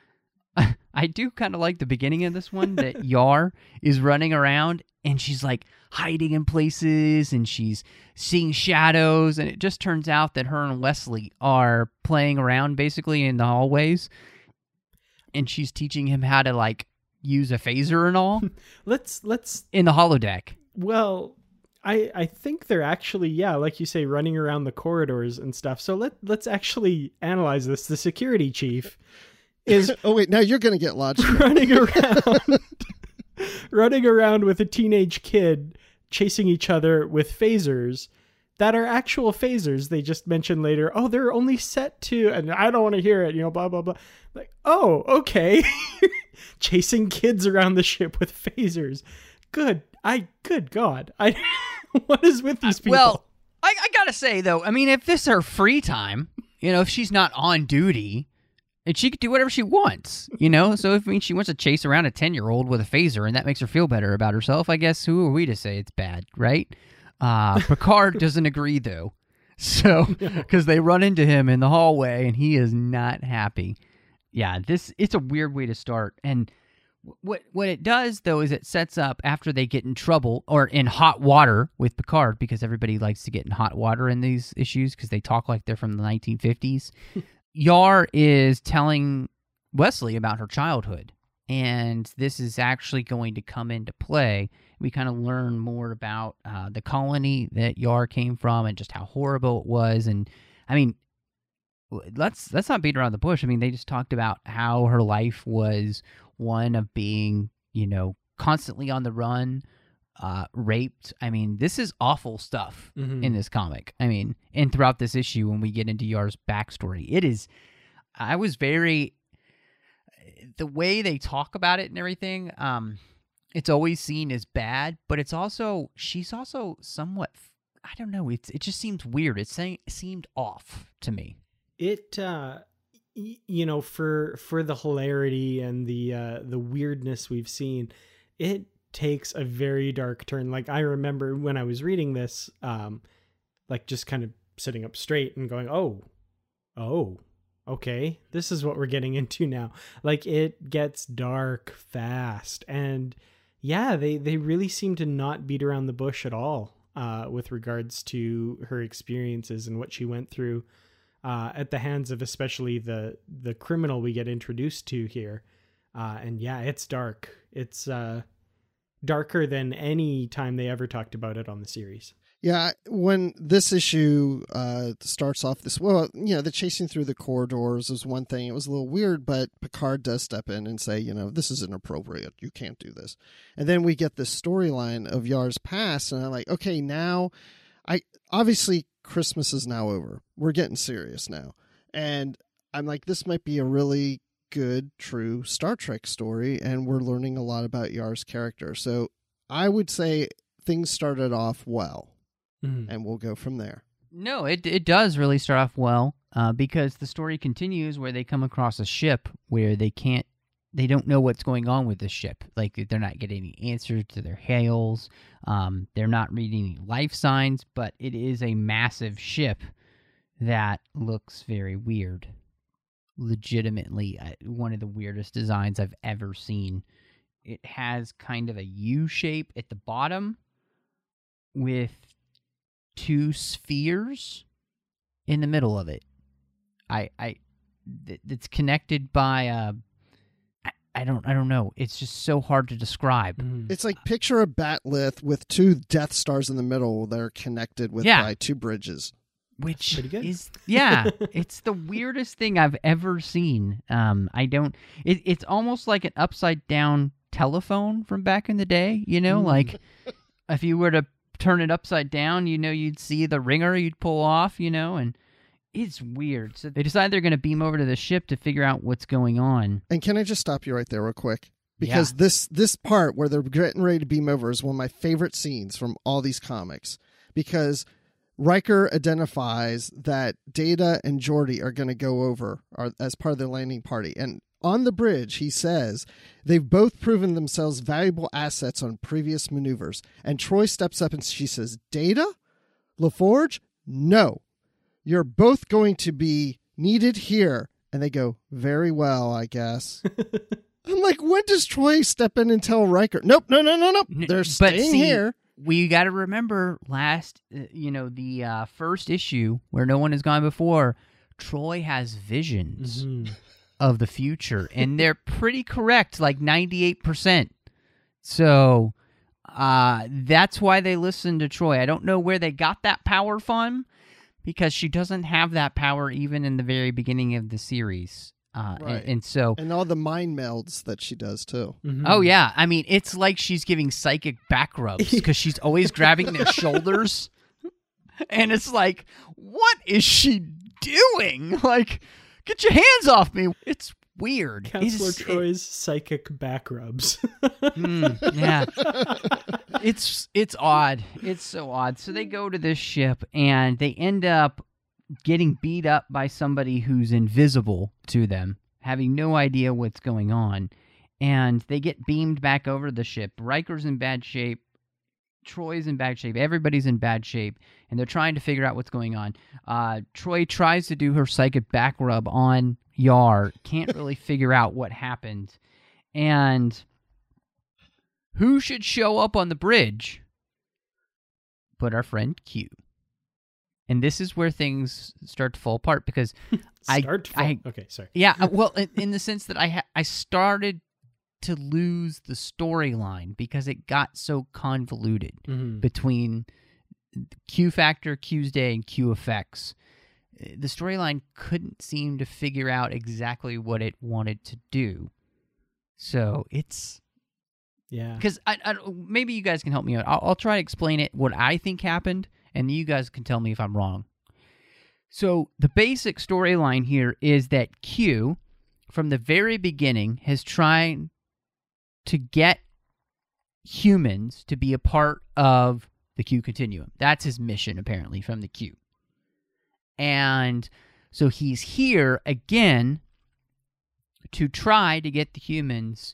I do kind of like the beginning of this one, that Yar is running around and she's like hiding in places and she's seeing shadows, and it just turns out that her and Wesley are playing around basically in the hallways, and she's teaching him how to like use a phaser and all Let's let's in the holodeck. well, I I think they're actually yeah, like you say, running around the corridors and stuff. So let let's actually analyze this. The security chief is Oh, wait, now you're going to get lodged. running around running around with a teenage kid chasing each other with phasers that are actual phasers. They just mentioned later, oh, they're only set to, and I don't want to hear it, you know, blah, blah, blah. Like, oh, okay. Chasing kids around the ship with phasers. Good. I, good God. I, what is with these people? Well, I, I gotta say though, I mean, if this is her free time, you know, if she's not on duty, and she could do whatever she wants, you know? So if I mean, she wants to chase around a ten-year-old with a phaser and that makes her feel better about herself, I guess who are we to say it's bad, right? Uh, Picard doesn't agree, though. So, because they run into him in the hallway and he is not happy. Yeah, this it's a weird way to start. And what what it does, though, is it sets up after they get in trouble or in hot water with Picard, because everybody likes to get in hot water in these issues because they talk like they're from the nineteen fifties. Yar is telling Wesley about her childhood, and this is actually going to come into play. We kind of learn more about uh, the colony that Yar came from and just how horrible it was. And I mean, let's let's not beat around the bush. I mean, they just talked about how her life was one of being, you know, constantly on the run, uh, raped. I mean, this is awful stuff Mhm. in this comic. I mean, and throughout this issue, when we get into Yar's backstory, it is, I was very, the way they talk about it and everything, um, it's always seen as bad, but it's also, she's also somewhat, I don't know, it's it just seems weird. It se- seemed off to me. It, uh, y- you know, for for the hilarity and the uh, the weirdness we've seen, it takes a very dark turn. Like, I remember when I was reading this, um, like just kind of sitting up straight and going, oh, oh, okay, this is what we're getting into now. Like, it gets dark fast. And yeah, they, they really seem to not beat around the bush at all uh, with regards to her experiences and what she went through uh, at the hands of especially the, the criminal we get introduced to here. Uh, and yeah, it's dark. It's, uh, darker than any time they ever talked about it on the series. Yeah, when this issue uh, starts off this, well, you know, the chasing through the corridors is one thing. It was a little weird, but Picard does step in and say, you know, this is inappropriate. You can't do this. And then we get this storyline of Yar's past, and I'm like, okay, now, I obviously Christmas is now over. We're getting serious now. And I'm like, this might be a really good, true Star Trek story, and we're learning a lot about Yar's character. So I would say things started off well. Mhm. and we'll go from there. No, it it does really start off well uh, because the story continues where they come across a ship where they can't, they don't know what's going on with the ship. Like they're not getting any answers to their hails. Um, they're not reading any life signs, but it is a massive ship that looks very weird. Legitimately, uh, one of the weirdest designs I've ever seen. It has kind of a U shape at the bottom with two spheres in the middle of it. I, I, th- it's connected by uh, I, I don't, I don't know. It's just so hard to describe. Mhm. It's like picture a batlith with two Death Stars in the middle that are connected with Yeah. by two bridges. Which Pretty good. is, yeah, it's the weirdest thing I've ever seen. Um, I don't. It, it's almost like an upside down telephone from back in the day. You know, Mm. like if you were to turn it upside down, you know, you'd see the ringer you'd pull off. You know, and it's weird. So they decide they're going to beam over to the ship to figure out what's going on. And can I just stop you right there real quick? Because this this part where they're getting ready to beam over is one of my favorite scenes from all these comics. Because Riker identifies that Data and Geordi are going to go over are, as part of their landing party. And on the bridge, he says, they've both proven themselves valuable assets on previous maneuvers. And Troy steps up and she says, Data? LaForge? No. You're both going to be needed here. And they go, very well, I guess. I'm like, when does Troy step in and tell Riker? Nope, no, no, no, no. N- They're but staying see, here. We got to remember last, uh, you know, the uh, first issue where no one has gone before. Troy has visions Mhm. of the future, and they're pretty correct, like ninety-eight percent. So uh, that's why they listen to Troy. I don't know where they got that power from, because she doesn't have that power even in the very beginning of the series. Uh, Right. and, and so, And all the mind melds that she does, too. Mhm. oh yeah, I mean, it's like she's giving psychic back rubs because she's always grabbing their shoulders, and it's like, what is she doing? Like, get your hands off me! It's weird. Counselor It's- it- Troy's psychic back rubs. Mm, yeah. It's it's odd. It's so odd. So they go to this ship and they end up getting beat up by somebody who's invisible to them, having no idea what's going on. And they get beamed back over the ship. Riker's in bad shape. Troy's in bad shape. Everybody's in bad shape. And they're trying to figure out what's going on. Uh, Troy tries to do her psychic back rub on Yar. Can't really figure out what happened. And who should show up on the bridge but our friend Q? And this is where things start to fall apart because I- Start to fall- I- okay, sorry. yeah, uh, well, in, in the sense that I ha- I started to lose the storyline because it got so convoluted Mhm. between Q Factor, Q's Day, and Q Effects. The storyline couldn't seem to figure out exactly what it wanted to do. So it's Yeah. because I, I maybe you guys can help me out. I'll, I'll try to explain it what I think happened, and you guys can tell me if I'm wrong. So the basic storyline here is that Q, from the very beginning, has tried to get humans to be a part of the Q Continuum. That's his mission, apparently, from the Q. And so he's here again to try to get the humans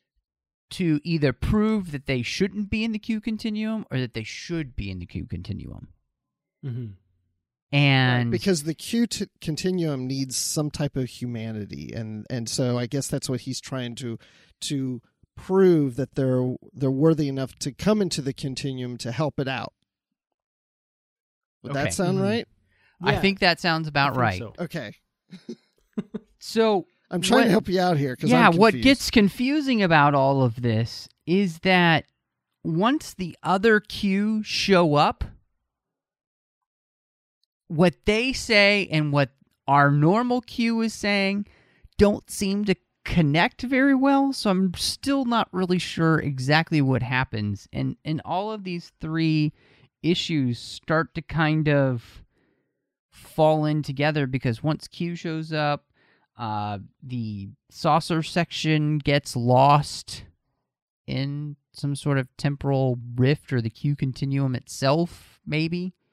to either prove that they shouldn't be in the Q Continuum or that they should be in the Q Continuum. Mhm. And Because the Q t- continuum needs some type of humanity, and and so I guess that's what he's trying to to prove that they're they're worthy enough to come into the continuum to help it out. Would Okay. that sound Mhm. right? I Yeah, think that sounds I about think right. so. Okay, So I'm trying What- to help you out here because yeah, I'm what confused. gets confusing about all of this is that once the other Q show up, what they say and what our normal Q is saying don't seem to connect very well, so I'm still not really sure exactly what happens. And and all of these three issues start to kind of fall in together because once Q shows up, uh, the saucer section gets lost in some sort of temporal rift or the Q continuum itself, maybe.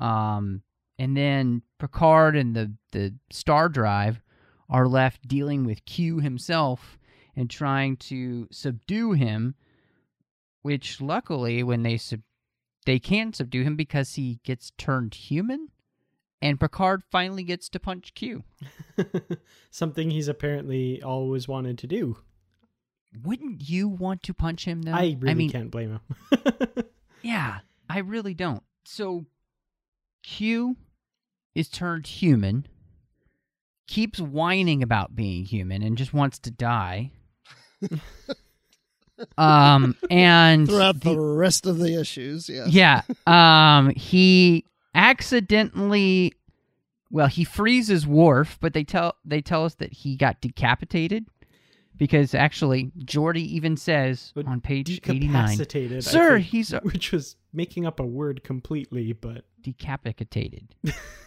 Um, and then Picard and the, the Star Drive are left dealing with Q himself and trying to subdue him, which luckily when they sub- they can subdue him because he gets turned human, and Picard finally gets to punch Q. Something he's apparently always wanted to do. Wouldn't you want to punch him, though? I really I mean, can't blame him. yeah, I really don't. So Q is turned human, keeps whining about being human, and just wants to die. um, and Throughout the, the rest of the issues, yes. yeah, um, he accidentally, well, he freezes Worf, but they tell they tell us that he got decapitated. Because actually, Geordi even says But on page eighty-nine, decapacitated, I Sir, think, he's a- which was making up a word completely, but decapitated.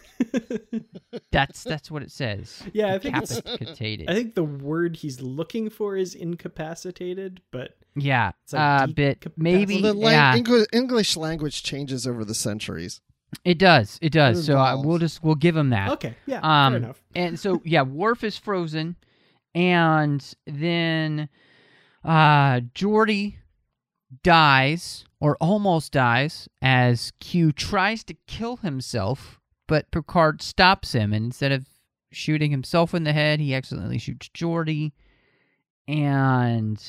that's that's what it says. Yeah, I think it's- decapitated. I think the word he's looking for is incapacitated, but yeah, it's like uh, but decapacitated. maybe Well, the lang- yeah, Engl- English language changes over the centuries. it does, it does. It So uh, evolves. we'll just we'll give him that. okay, yeah, Um, fair enough. and so yeah, Worf is frozen, and then uh, Geordi dies or almost dies as Q tries to kill himself, but Picard stops him, and instead of shooting himself in the head, he accidentally shoots Geordi. And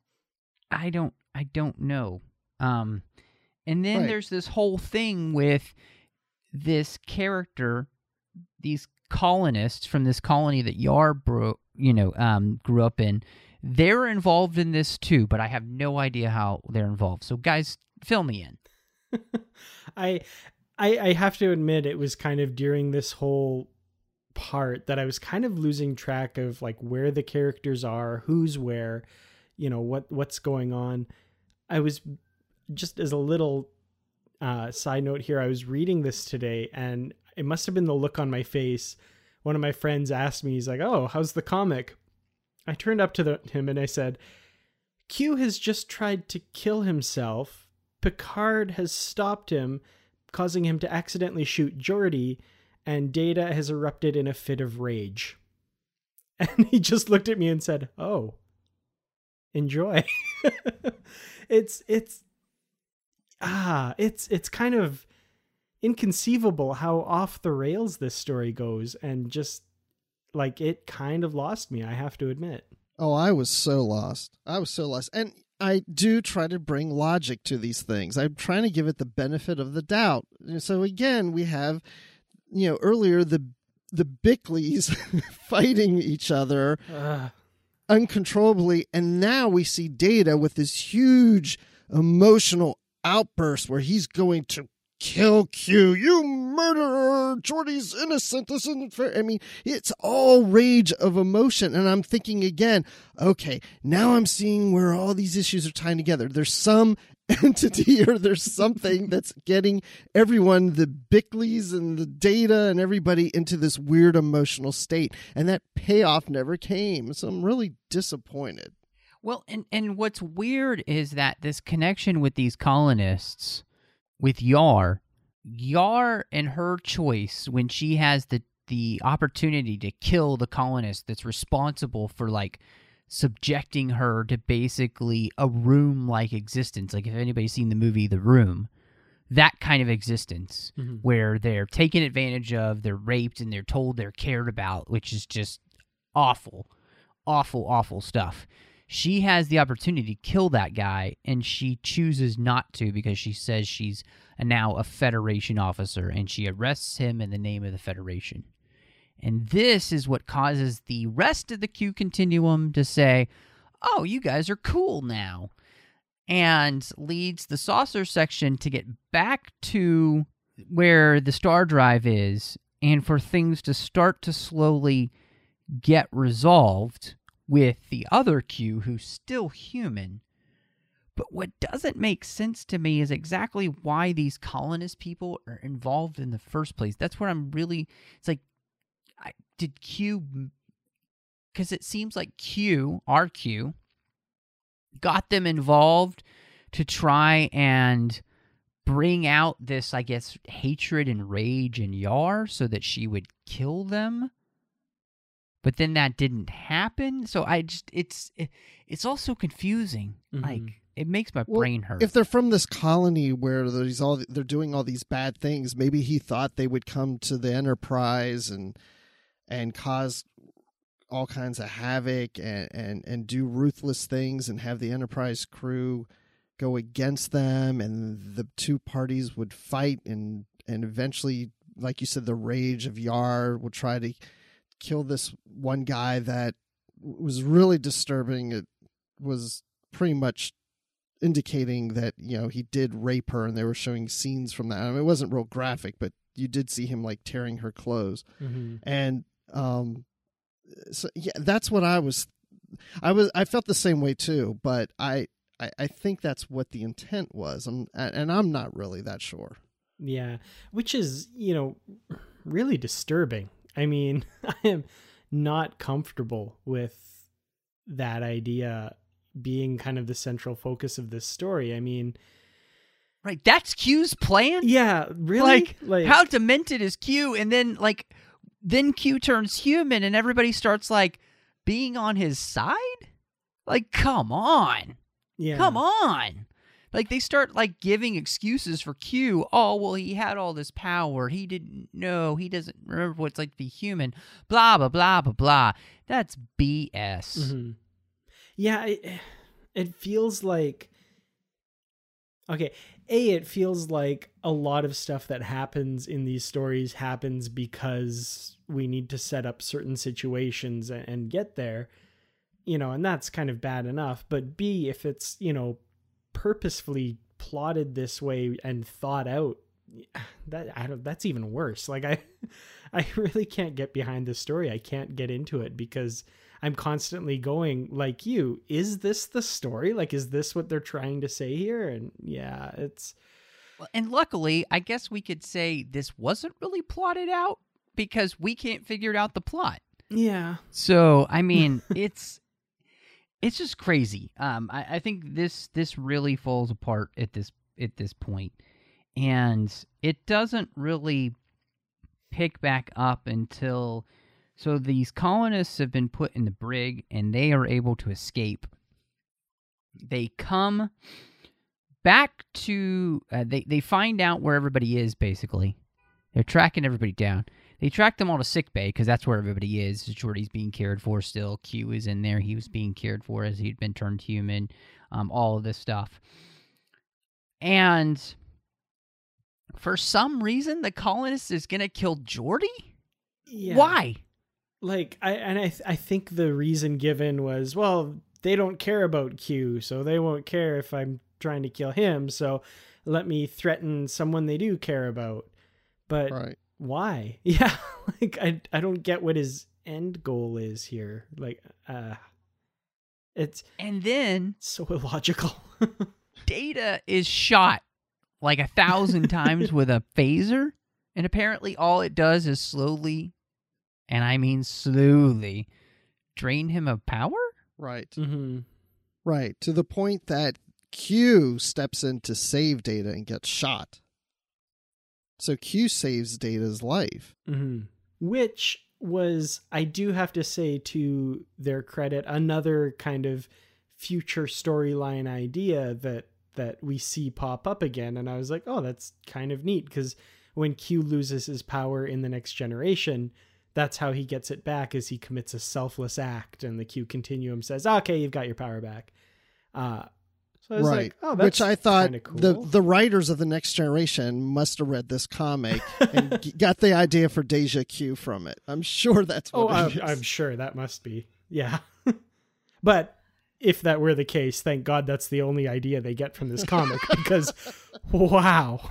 I don't, I don't know. Um, and then Right. there's this whole thing with this character, these colonists from this colony that Yar, bro, you know, um, grew up in. They're involved in this too, but I have no idea how they're involved. So, guys, fill me in. I, I I have to admit, it was kind of during this whole part that I was kind of losing track of like where the characters are, who's where, you know, what what's going on. I was just as a little uh, side note here, I was reading this today, and it must have been the look on my face. One of my friends asked me, he's like, "Oh, how's the comic?" I turned up to the, him and I said, Q has just tried to kill himself. Picard has stopped him, causing him to accidentally shoot Geordi, and Data has erupted in a fit of rage. And he just looked at me and said, "Oh, enjoy." it's, it's, ah, it's, it's kind of inconceivable how off the rails this story goes, and just like it kind of lost me, I have to admit. Oh, I was so lost. I was so lost. And I do try to bring logic to these things. I'm trying to give it the benefit of the doubt. So again, we have, you know, earlier the the Bickleys fighting each other Uh, uncontrollably, and now we see Data with this huge emotional outburst where he's going to kill Q. You murderer! Geordi's innocent. This isn't fair. I mean, it's all rage of emotion. And I'm thinking again, okay, now I'm seeing where all these issues are tying together. There's some entity or there's something that's getting everyone, the Bickleys and the Data and everybody, into this weird emotional state. And that payoff never came. So I'm really disappointed. Well, and, and what's weird is that this connection with these colonists, with Yar, Yar and her choice when she has the, the opportunity to kill the colonist that's responsible for, like, subjecting her to basically a room-like existence. Like, if anybody's seen the movie The Room, that kind of existence mm-hmm. where they're taken advantage of, they're raped, and they're told they're cared about, which is just awful, awful, awful stuff. She has the opportunity to kill that guy, and she chooses not to because she says she's a, now a Federation officer, and she arrests him in the name of the Federation. And this is what causes the rest of the Q Continuum to say, oh, you guys are cool now, and leads the saucer section to get back to where the star drive is, and for things to start to slowly get resolved with the other Q, who's still human. But what doesn't make sense to me is exactly why these colonist people are involved in the first place. That's where I'm really... It's like, I, did Q... Because it seems like Q, our Q, got them involved to try and bring out this, I guess, hatred and rage in Yar so that she would kill them. But then that didn't happen. So I just, it's, it, it's also confusing. Mm-hmm. Like, it makes my Well, brain hurt. If they're from this colony where there's all they're doing all these bad things, maybe he thought they would come to the Enterprise and and cause all kinds of havoc and, and, and do ruthless things and have the Enterprise crew go against them, and the two parties would fight, and and eventually, like you said, the rage of Yar will try to kill this one guy that was really disturbing. It was pretty much indicating that, you know, he did rape her, and they were showing scenes from that. I mean, it wasn't real graphic, but you did see him like tearing her clothes. Mm-hmm. And um so yeah, that's what I was I was I felt the same way too, but I I, I think that's what the intent was. I'm, and I'm not really that sure. Yeah, which is, you know, really disturbing. I mean, I am not comfortable with that idea being kind of the central focus of this story. I mean, right, that's Q's plan? yeah, really? Like, like how demented is Q? And then, like, then Q turns human and everybody starts, like, being on his side? Like, come on. yeah. Come on. Like, they start, like, giving excuses for Q. Oh, well, he had all this power. He didn't know. He doesn't remember what it's like to be human. Blah, blah, blah, blah, blah. That's B S. Mm-hmm. Yeah, it, it feels like... Okay, A, it feels like a lot of stuff that happens in these stories happens because we need to set up certain situations and, and get there, you know, and that's kind of bad enough. But B, if it's, you know, purposefully plotted this way and thought out, that I don't, that's even worse. Like, I, I really can't get behind this story. I can't get into it because I'm constantly going, like you, is this the story? Like, is this what they're trying to say here? And yeah, it's... Well, and luckily, I guess we could say this wasn't really plotted out because we can't figure out the plot. Yeah. So, I mean, it's it's just crazy. Um, I, I think this this really falls apart at this at this point, and it doesn't really pick back up until... So these colonists have been put in the brig, and they are able to escape. They come back to... Uh, they, they find out where everybody is, basically. They're tracking everybody down. They track them all to sickbay, because that's where everybody is. Jordy's being cared for still. Q is in there. He was being cared for as he'd been turned human. Um, all of this stuff. And for some reason, the colonist is going to kill Geordi? Yeah. Why? Like, I and I th- I think the reason given was, well, they don't care about Q, so they won't care if I'm trying to kill him, so let me threaten someone they do care about. But Right. why? Yeah, like, I I don't get what his end goal is here. Like, uh, it's And then so illogical. Data is shot like a thousand times with a phaser, and apparently all it does is slowly, and I mean slowly, drain him of power? Right. Mm-hmm. Right. To the point that Q steps in to save Data and gets shot. So Q saves Data's life. Mm-hmm. Which was, I do have to say to their credit, another kind of future storyline idea that that we see pop up again. And I was like, oh, that's kind of neat, because when Q loses his power in the next generation, that's how he gets it back, is he commits a selfless act, and the Q continuum says, okay, you've got your power back. Uh, so I was Right. like, oh, that's Which I thought kinda cool. the, the writers of The Next Generation must have read this comic and g- got the idea for Deja Q from it. I'm sure that's what Oh, it I'm, is. I'm sure that must be. Yeah. But if that were the case, thank God that's the only idea they get from this comic, because wow.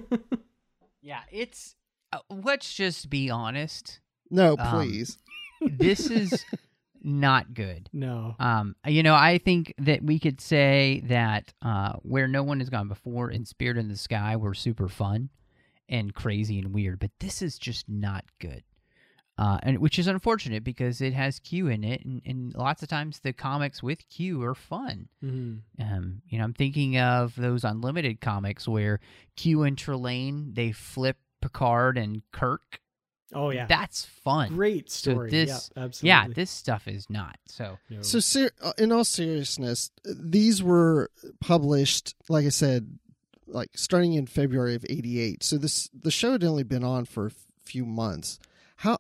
Yeah, it's... Uh, let's just be honest. No, Um, please. This is not good. No. Um, you know, I think that we could say that uh, Where No One Has Gone Before and Spirit in the Sky were super fun and crazy and weird, but this is just not good. Uh, and which is unfortunate because it has Q in it, and, and lots of times the comics with Q are fun. Mm-hmm. Um, you know, I'm thinking of those Unlimited comics where Q and Trelane, they flip Picard and Kirk. Oh yeah, That's fun. great story. So this, yeah, absolutely. yeah, this stuff is not. So No. So, ser- in all seriousness, these were published, like I said, like starting in February of eighty-eight. So this the show had only been on for a few months. How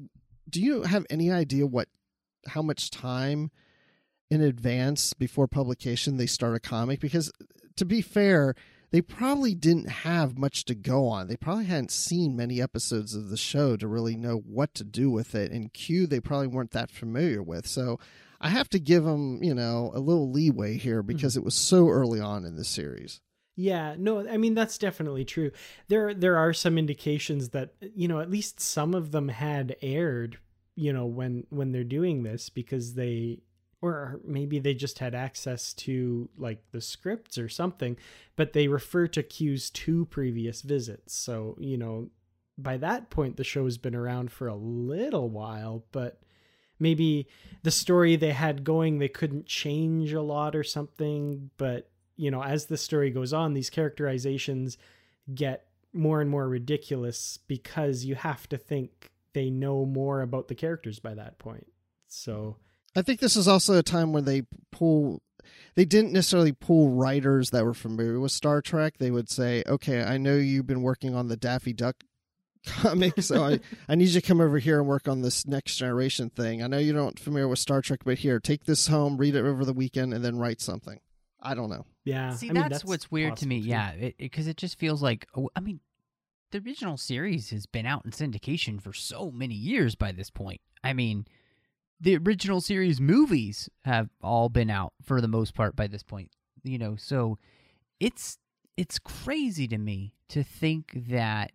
do you have any idea what how much time in advance before publication they start a comic? Because to be fair, they probably didn't have much to go on. They probably hadn't seen many episodes of the show to really know what to do with it. And Q, they probably weren't that familiar with. So I have to give them, you know, a little leeway here because mm-hmm. it was so early on in the series. Yeah, no, I mean, that's definitely true. There there are some indications that, you know, at least some of them had aired, you know, when, when they're doing this because they, or maybe they just had access to like the scripts or something, but they refer to Q's two previous visits. So, you know, by that point, the show's been around for a little while, but maybe the story they had going, they couldn't change a lot or something, but you know, as the story goes on, these characterizations get more and more ridiculous because you have to think they know more about the characters by that point. So I think this is also a time when they pull, they didn't necessarily pull writers that were familiar with Star Trek. They would say, okay, I know you've been working on the Daffy Duck comic, so I, I need you to come over here and work on this Next Generation thing. I know you're not familiar with Star Trek, but here, take this home, read it over the weekend, and then write something. I don't know. Yeah. See, I mean, that's, that's what's weird to me. too. Yeah, because it, it just feels like, oh, I mean, the original series has been out in syndication for so many years by this point. I mean, the original series movies have all been out for the most part by this point. You know, so it's it's crazy to me to think that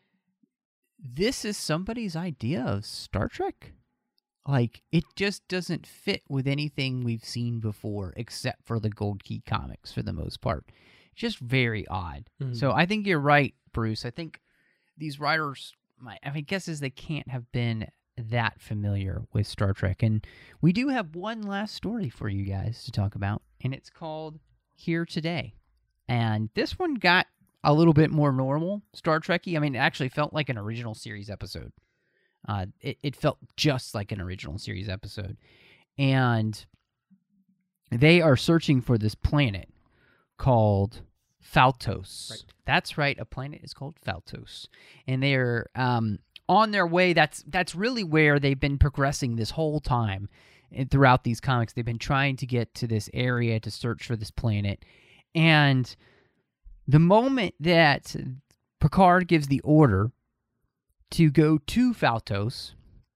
this is somebody's idea of Star Trek. Like, it just doesn't fit with anything we've seen before, except for the Gold Key comics for the most part. Just very odd. Mm-hmm. So I think you're right, Bruce. I think these writers, my I mean, guess is they can't have been that familiar with Star Trek. And we do have one last story for you guys to talk about, and it's called Here Today. And this one got a little bit more normal Star Trek-y. I mean, it actually felt like an original series episode. Uh, it, it felt just like an original series episode. And they are searching for this planet called Faltos. Right. That's right. A planet is called Faltos. And they're um, on their way. That's that's really where they've been progressing this whole time. And throughout these comics, they've been trying to get to this area to search for this planet. And the moment that Picard gives the order to go to Faltos,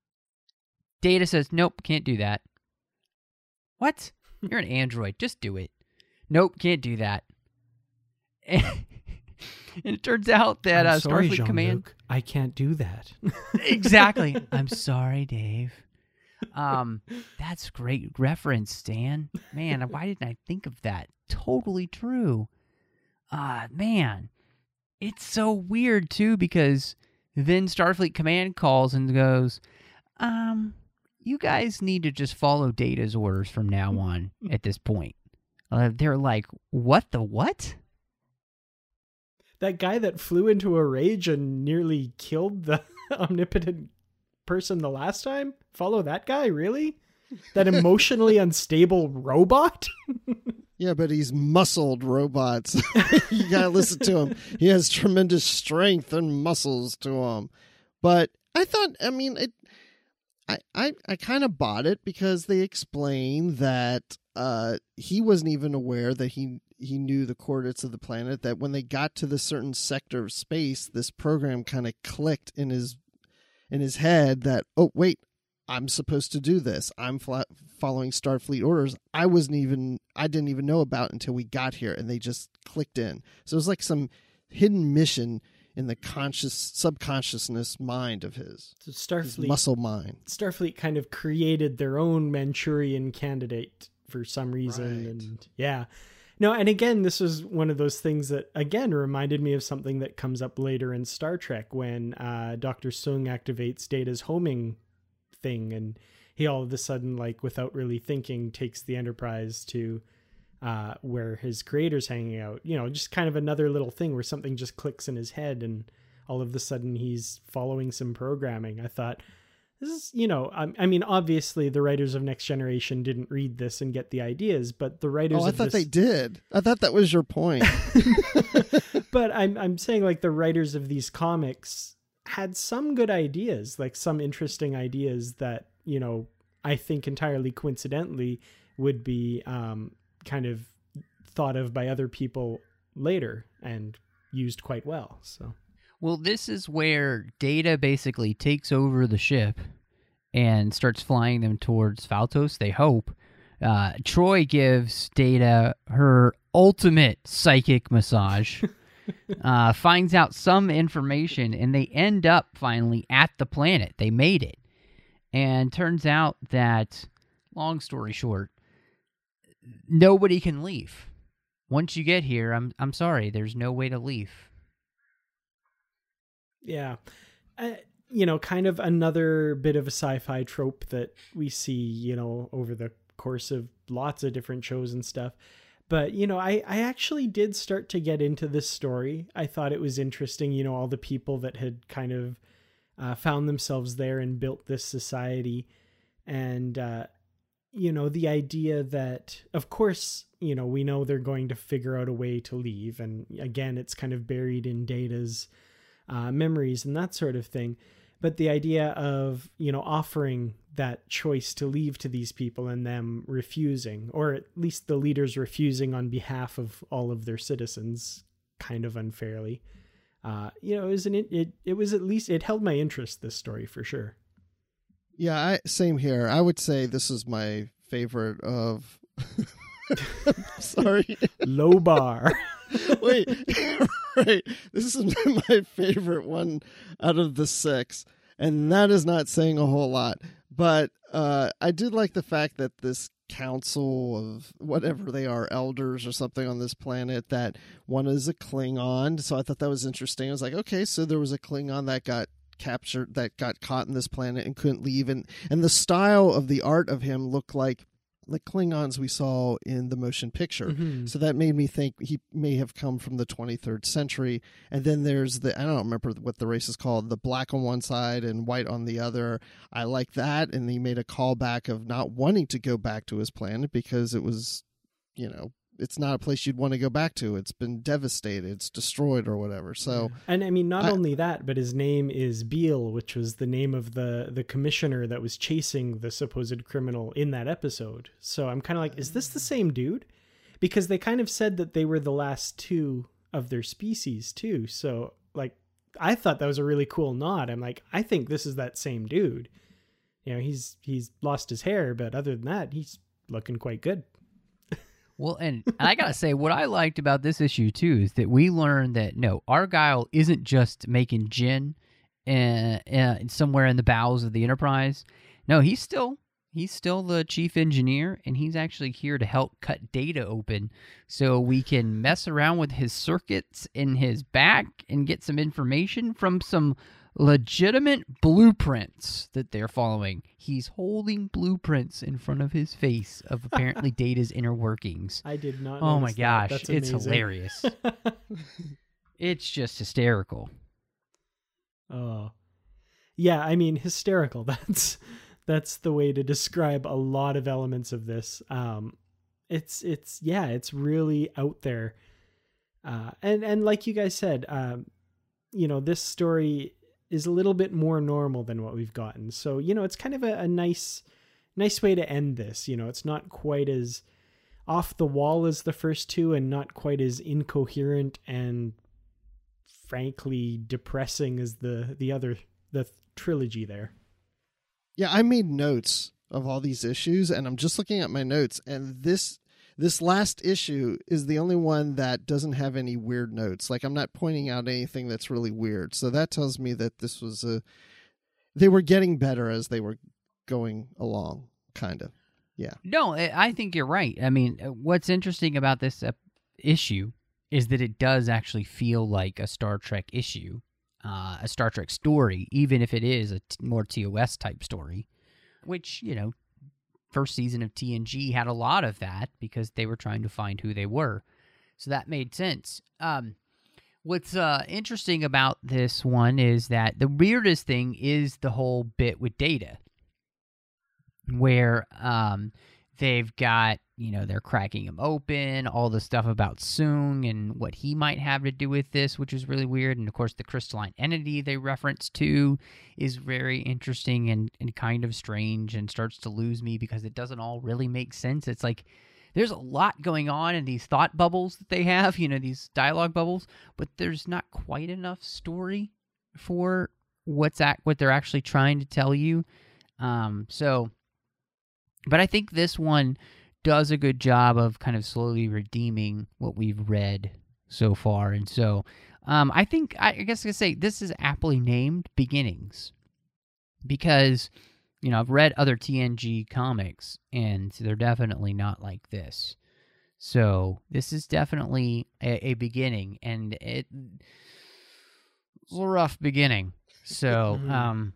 Data says, nope, can't do that. What? You're an android. Just do it. Nope, can't do that. And, and it turns out that I'm uh, Starfleet sorry, Jean-Luc. Command... I can't do that. Exactly. I'm sorry, Dave. Um, that's great reference, Dan. Man, why didn't I think of that? Totally true. Ah, uh, man. It's so weird, too, because then Starfleet Command calls and goes, um, you guys need to just follow Data's orders from now on at this point. Uh, they're like, what the what? That guy that flew into a rage and nearly killed the omnipotent person the last time? Follow that guy, really? That emotionally unstable robot? Yeah, but he's muscled robots. You gotta listen to him. He has tremendous strength and muscles to him. But I thought, I mean, it, I, I, I kind of bought it because they explain that uh, he wasn't even aware that he he knew the coordinates of the planet. That when they got to the certain sector of space, this program kind of clicked in his in his head that, oh wait, I'm supposed to do this. I'm fl- following Starfleet orders. I wasn't even, I didn't even know about until we got here, and they just clicked in. So it was like some hidden mission in the conscious, subconsciousness mind of his, so Starfleet, his muscle mind. Starfleet kind of created their own Manchurian candidate for some reason, Right. and yeah. No, and again, this was one of those things that, again, reminded me of something that comes up later in Star Trek when uh, Doctor Soong activates Data's homing thing, and he all of a sudden, like without really thinking, takes the Enterprise to uh, where his creator's hanging out. You know, just kind of another little thing where something just clicks in his head, and all of a sudden he's following some programming. I thought, this is, you know, I, I mean, obviously the writers of Next Generation didn't read this and get the ideas, but the writers Oh, I of thought this... they did. I thought that was your point. But I'm I'm saying, like, the writers of these comics had some good ideas, like some interesting ideas that, you know, I think entirely coincidentally would be um, kind of thought of by other people later and used quite well. So, Well, this is where Data basically takes over the ship and starts flying them towards Faltos, they hope. Uh, Troy gives Data her ultimate psychic massage, uh, finds out some information, and they end up finally at the planet. They made it. And turns out that, long story short, nobody can leave. Once you get here, I'm I'm sorry, there's no way to leave. yeah. Uh, you know, kind of another bit of a sci-fi trope that we see, you know, over the course of lots of different shows and stuff. But, you know, I, I actually did start to get into this story. I thought it was interesting, you know, all the people that had kind of uh, found themselves there and built this society. And, uh, you know, the idea that, of course, you know, we know they're going to figure out a way to leave. And again, it's kind of buried in Data's uh, memories and that sort of thing. But the idea of, you know, offering that choice to leave to these people and them refusing, or at least the leaders refusing on behalf of all of their citizens, kind of unfairly, uh, you know, it was, an, it, it was at least, it held my interest, this story, for sure. Yeah, I, same here. I would say this is my favorite of... Sorry. Low bar. Wait, right. This is my favorite one out of the six, and that is not saying a whole lot. But uh, I did like the fact that this council of whatever they are, elders or something on this planet, that one is a Klingon. So I thought that was interesting. I was like, okay, so there was a Klingon that got captured, that got caught in this planet and couldn't leave. And, and the style of the art of him looked like the Klingons we saw in the motion picture. Mm-hmm. So that made me think he may have come from the twenty-third century. And then there's the, I don't remember what the race is called, the black on one side and white on the other. I like that. And he made a callback of not wanting to go back to his planet because it was, you know, it's not a place you'd want to go back to. It's been devastated. It's destroyed or whatever. So, and I mean, not I, only that, but his name is Beale, which was the name of the, the commissioner that was chasing the supposed criminal in that episode. So I'm kind of like, is this the same dude? Because they kind of said that they were the last two of their species too. So like, I thought that was a really cool nod. I'm like, I think this is that same dude. You know, he's, he's lost his hair, but other than that, he's looking quite good. Well, and I gotta say, what I liked about this issue too is that we learned that no, Argyle isn't just making gin uh, uh, somewhere in the bowels of the Enterprise. No, he's still he's still the chief engineer, and he's actually here to help cut Data open so we can mess around with his circuits in his back and get some information from some legitimate blueprints that they're following. He's holding blueprints in front of his face of apparently Data's inner workings. I did not. Oh my notice that. gosh, That's it's amazing. hilarious. It's just hysterical. Oh, yeah. I mean, hysterical. That's that's the way to describe a lot of elements of this. Um, it's it's yeah, it's really out there. Uh, and and like you guys said, um, you know, this story is a little bit more normal than what we've gotten. So, you know, it's kind of a, a nice, nice way to end this. You know, it's not quite as off the wall as the first two and not quite as incoherent and frankly depressing as the, the other, the trilogy there. Yeah, I made notes of all these issues and I'm just looking at my notes, and this This last issue is the only one that doesn't have any weird notes. Like, I'm not pointing out anything that's really weird. So that tells me that this was a... They were getting better as they were going along, kind of. Yeah. No, I I think you're right. I mean, what's interesting about this uh, issue is that it does actually feel like a Star Trek issue, uh, a Star Trek story, even if it is a t- more T O S type story. which, you know, first season of T N G had a lot of that because they were trying to find who they were. So that made sense. Um, what's uh, interesting about this one is that the weirdest thing is the whole bit with Data, where um, they've got, you know, they're cracking him open, all the stuff about Soong and what he might have to do with this, which is really weird. And, of course, the crystalline entity they reference to is very interesting and, and kind of strange and starts to lose me because it doesn't all really make sense. It's like there's a lot going on in these thought bubbles that they have, you know, these dialogue bubbles, but there's not quite enough story for what's at, what they're actually trying to tell you. Um, so, but I think this one does a good job of kind of slowly redeeming what we've read so far. And so um, I think, I guess I could say this is aptly named Beginnings because, you know, I've read other T N G comics and they're definitely not like this. So this is definitely a, a beginning, and it, it's a rough beginning. So, um,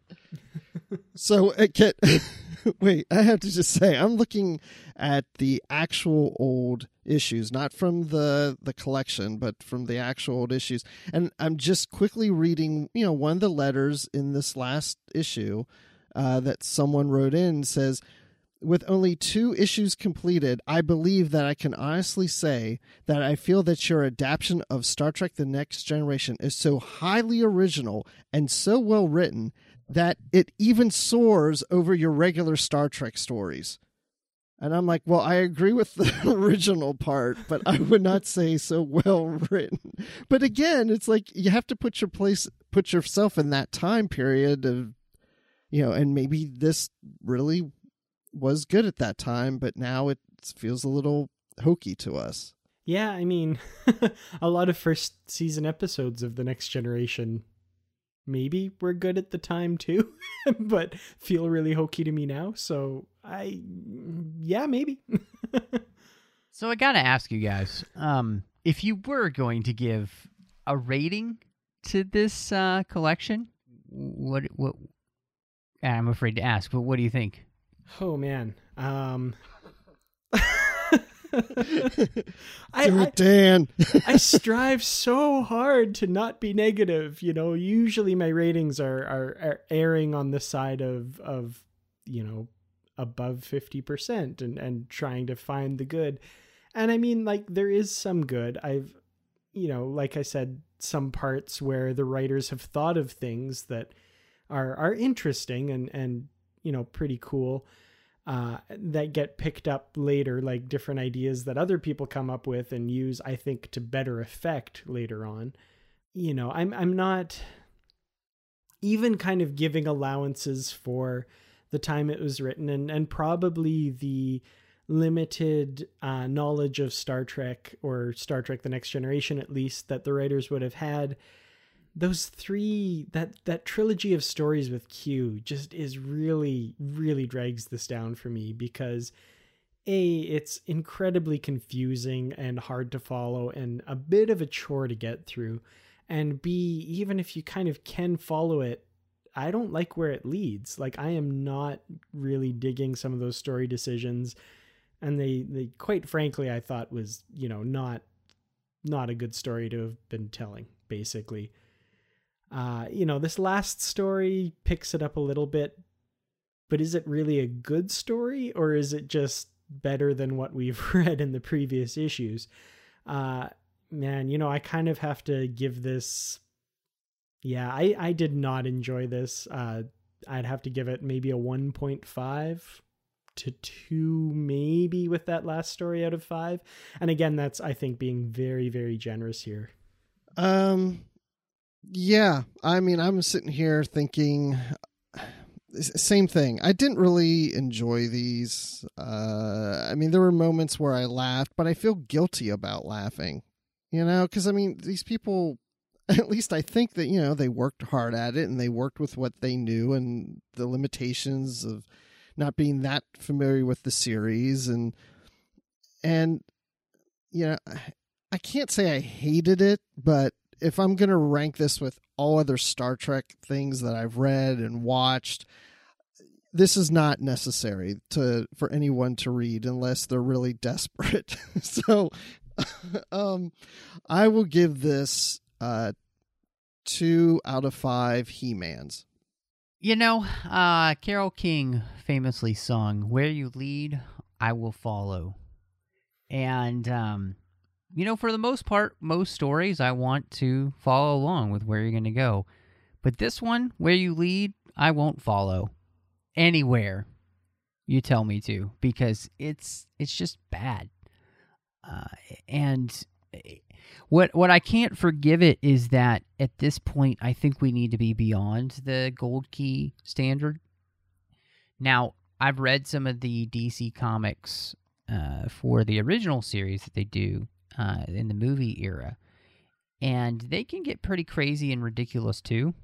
so it can, wait, I have to just say, I'm looking at the actual old issues, not from the, the collection, but from the actual old issues. And I'm just quickly reading, you know, one of the letters in this last issue uh, that someone wrote in says, with only two issues completed, I believe that I can honestly say that I feel that your adaptation of Star Trek The Next Generation is so highly original and so well written that it even soars over your regular Star Trek stories. And I'm like, well, I agree with the original part, but I would not say so well written. But again, it's like you have to put your place, put yourself in that time period of, you know, and maybe this really was good at that time, but now it feels a little hokey to us. Yeah, I mean, a lot of first season episodes of The Next Generation maybe were good at the time too, but feel really hokey to me now. So I, yeah, maybe. So I gotta ask you guys, um, if you were going to give a rating to this uh, collection, what what? I'm afraid to ask, but what do you think? Oh man, um, I, Do it, Dan. I strive so hard to not be negative. You know, usually my ratings are are, are erring on the side of of you know above fifty percent and and trying to find the good. And I mean, like, there is some good. I've, you know, like I said, some parts where the writers have thought of things that are are interesting and and you know pretty cool. Uh, that get picked up later, like different ideas that other people come up with and use, I think, to better effect later on. You know, I'm I'm not even kind of giving allowances for the time it was written and, and probably the limited uh, knowledge of Star Trek or Star Trek The Next Generation, at least, that the writers would have had. Those three, that, that trilogy of stories with Q just is really, really drags this down for me because A, it's incredibly confusing and hard to follow and a bit of a chore to get through. And B, even if you kind of can follow it, I don't like where it leads. Like, I am not really digging some of those story decisions. And they, they quite frankly, I thought was, you know, not, not a good story to have been telling, basically. Uh, you know, this last story picks it up a little bit, but is it really a good story or is it just better than what we've read in the previous issues? Uh, man, you know, I kind of have to give this. Yeah, I, I did not enjoy this. Uh, I'd have to give it maybe a one point five to two, maybe, with that last story out of five. And again, that's, I think, being very, very generous here. Um, Yeah, I mean, I'm sitting here thinking, same thing. I didn't really enjoy these. Uh, I mean, there were moments where I laughed, but I feel guilty about laughing, you know, because, I mean, these people, at least I think that, you know, they worked hard at it and they worked with what they knew and the limitations of not being that familiar with the series. And, and you know, I can't say I hated it, but if I'm going to rank this with all other Star Trek things that I've read and watched, this is not necessary to for anyone to read unless they're really desperate. So um, I will give this uh, two out of five He-Mans. You know, uh, Carole King famously sung, "Where you lead, I will follow." And, um, you know, for the most part, most stories, I want to follow along with where you're going to go. But this one, "Where you lead, I won't follow anywhere you tell me to," because it's it's just bad. Uh, and what what I can't forgive it is that at this point, I think we need to be beyond the Gold Key standard. Now, I've read some of the D C comics uh, for the original series that they do uh, in the movie era, and they can get pretty crazy and ridiculous too.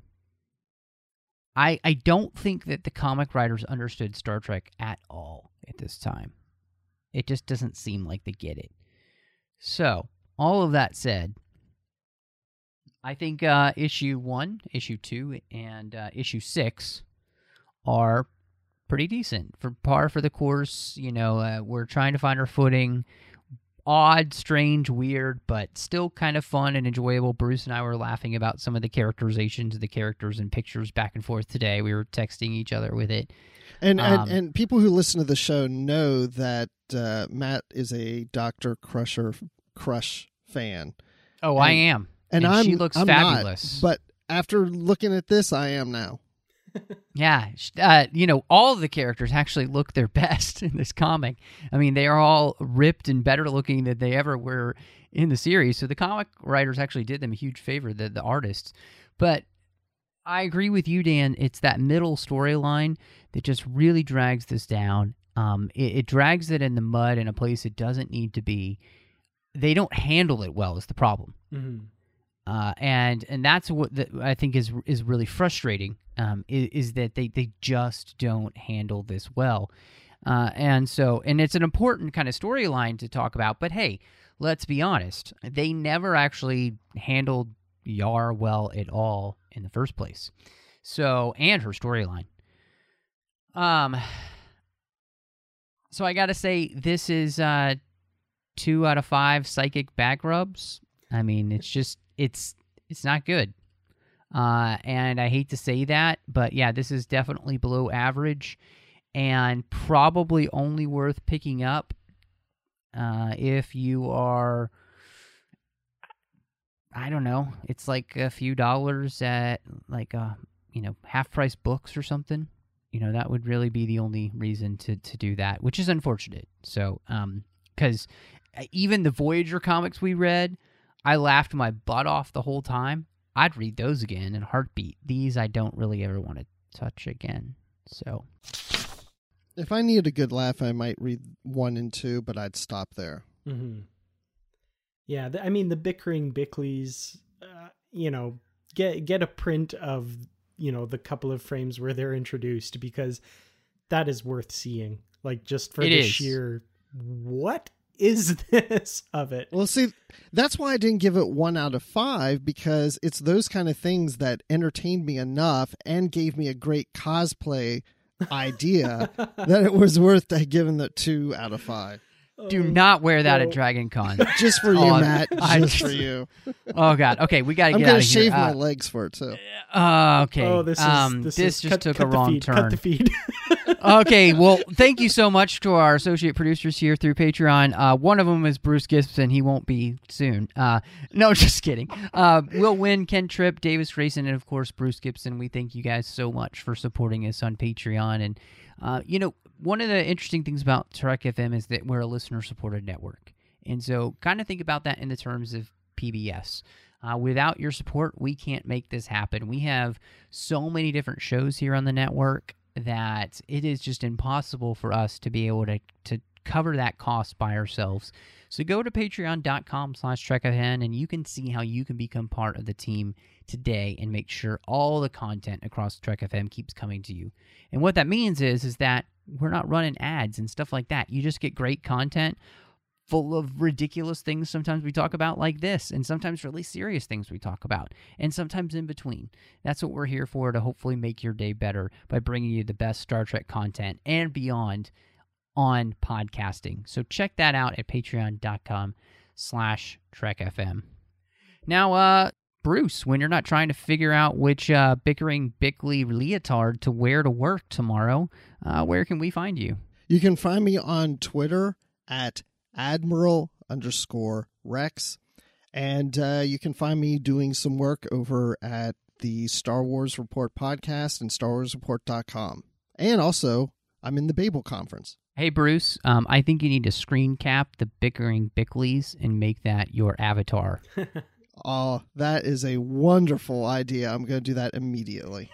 I I don't think that the comic writers understood Star Trek at all at this time. It just doesn't seem like they get it. So, all of that said, I think uh, issue one, issue two, and uh, issue six are pretty decent. For par for the course, you know, uh, we're trying to find our footing. Odd, strange, weird, but still kind of fun and enjoyable. Bruce and I were laughing about some of the characterizations of the characters and pictures back and forth today. We were texting each other with it. And Um, and, and people who listen to the show know that uh, Matt is a Doctor Crusher Crush fan. Oh, and, I am. And, And I'm, she looks I'm fabulous. Not, but after looking at this, I am now. Yeah, uh, you know, all of the characters actually look their best in this comic. I mean, they are all ripped and better looking than they ever were in the series. So the comic writers actually did them a huge favor, the, the artists. But I agree with you, Dan. It's that middle storyline that just really drags this down. Um, it, it drags it in the mud in a place it doesn't need to be. They don't handle it well is the problem. Mm-hmm. Uh, and and that's what the, I think is is really frustrating, um, is, is that they, they just don't handle this well. Uh, and so, and it's an important kind of storyline to talk about, but hey, let's be honest, they never actually handled Yar well at all in the first place. So, and her storyline. Um, so I gotta say, this is uh, two out of five psychic back rubs. I mean, it's just, it's it's not good. Uh, and I hate to say that, but yeah, this is definitely below average and probably only worth picking up uh, if you are, I don't know, it's like a few dollars at like, a, you know, half-price books or something. You know, that would really be the only reason to, to do that, which is unfortunate. So, um, because even the Voyager comics we read, I laughed my butt off the whole time. I'd read those again in a heartbeat. These I don't really ever want to touch again. So, if I needed a good laugh, I might read one and two, but I'd stop there. Mm-hmm. Yeah, the, I mean the bickering Bickleys, uh, you know, get get a print of, you know, the couple of frames where they're introduced, because that is worth seeing. Like, just for it the is. sheer what is this of it. Well, see, that's why I didn't give it one out of five, because it's those kind of things that entertained me enough and gave me a great cosplay idea that it was worth giving it two out of five. Do not wear that no. at Dragon Con. Just for you, Oh, Matt. I Just just- for you. Oh, God. Okay, we got to I'm get going out to of here. shave my Uh, legs for it, too. Uh, okay. Oh, this is um, this, this is, just cut, took cut a the wrong feed, turn. Cut the feed. Okay, well, thank you so much to our associate producers here through Patreon. Uh, one of them is Bruce Gibson. He won't be soon. Uh, no, just kidding. Uh, Will Wynn, Ken Tripp, Davis Grayson, and, of course, Bruce Gibson. We thank you guys so much for supporting us on Patreon. And, uh, you know, one of the interesting things about Trek F M is that we're a listener-supported network. And so kind of think about that in the terms of P B S. Uh, without your support, we can't make this happen. We have so many different shows here on the network that it is just impossible for us to be able to, to cover that cost by ourselves. So go to patreon.com slash TrekFN and you can see how you can become part of the team today and make sure all the content across Trek F M keeps coming to you. And what that means is, is that we're not running ads and stuff like that. You just get great content full of ridiculous things sometimes we talk about like this, and sometimes really serious things we talk about, and sometimes in between. That's what we're here for, to hopefully make your day better by bringing you the best Star Trek content and beyond on podcasting. So check that out at patreon.com slash trekfm. Now, uh, Bruce, when you're not trying to figure out which uh, bickering Bickley leotard to wear to work tomorrow, uh, where can we find you? You can find me on Twitter at Admiral underscore Rex. And uh, you can find me doing some work over at the Star Wars Report podcast and star wars report dot com. And also, I'm in the Babel Conference. Hey, Bruce, um, I think you need to screen cap the bickering Bickleys and make that your avatar. Oh, that is a wonderful idea. I'm going to do that immediately.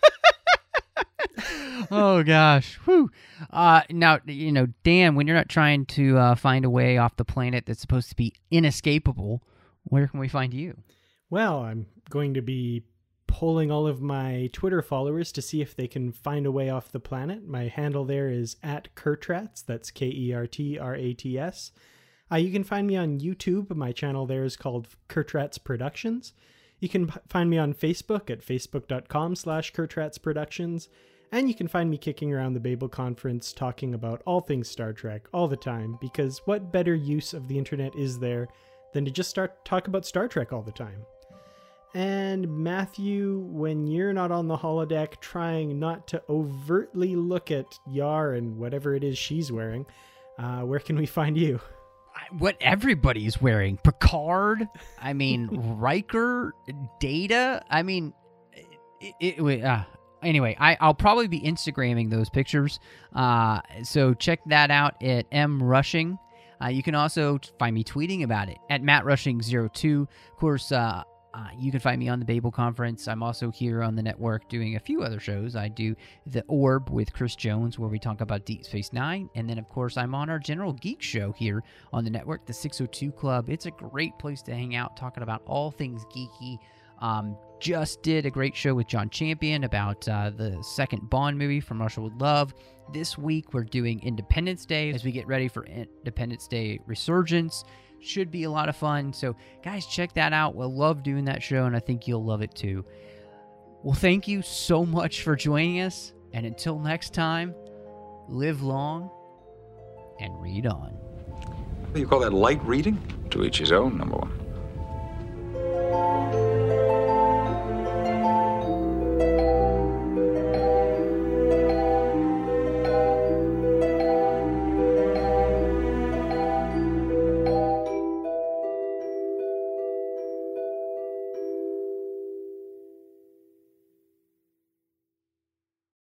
Oh, gosh. Whew. Uh, now, you know, Dan, when you're not trying to uh, find a way off the planet that's supposed to be inescapable, where can we find you? Well, I'm going to be polling all of my Twitter followers to see if they can find a way off the planet. My handle there is at Kertrats. That's K E R T R A T S. Uh, you can find me on YouTube. My channel there is called Kertrats Productions. You can p- find me on Facebook at facebook.com slash Kertrats Productions. And you can find me kicking around the Babel Conference talking about all things Star Trek all the time, because what better use of the internet is there than to just start talk about Star Trek all the time? And Matthew, when you're not on the holodeck trying not to overtly look at Yar and whatever it is she's wearing, uh, where can we find you? What everybody's wearing. Picard, I mean, Riker, Data, I mean, it, it, uh, anyway, I, I'll probably be Instagramming those pictures, uh, so check that out at M Rushing. Uh, you can also find me tweeting about it at Matt Rushing zero two. Of course, uh, uh, you can find me on the Babel Conference. I'm also here on the network doing a few other shows. I do The Orb with Chris Jones, where we talk about Deep Space Nine. And then, of course, I'm on our General Geek show here on the network, the six oh two Club. It's a great place to hang out, talking about all things geeky. Um, just did a great show with John Champion about uh, the second Bond movie, From Russia with Love. This week, we're doing Independence Day as we get ready for Independence Day Resurgence. Should be a lot of fun. So, guys, check that out. We'll love doing that show, and I think you'll love it too. Well, thank you so much for joining us. And until next time, live long and read on. What do you call that, light reading? To each his own, number one.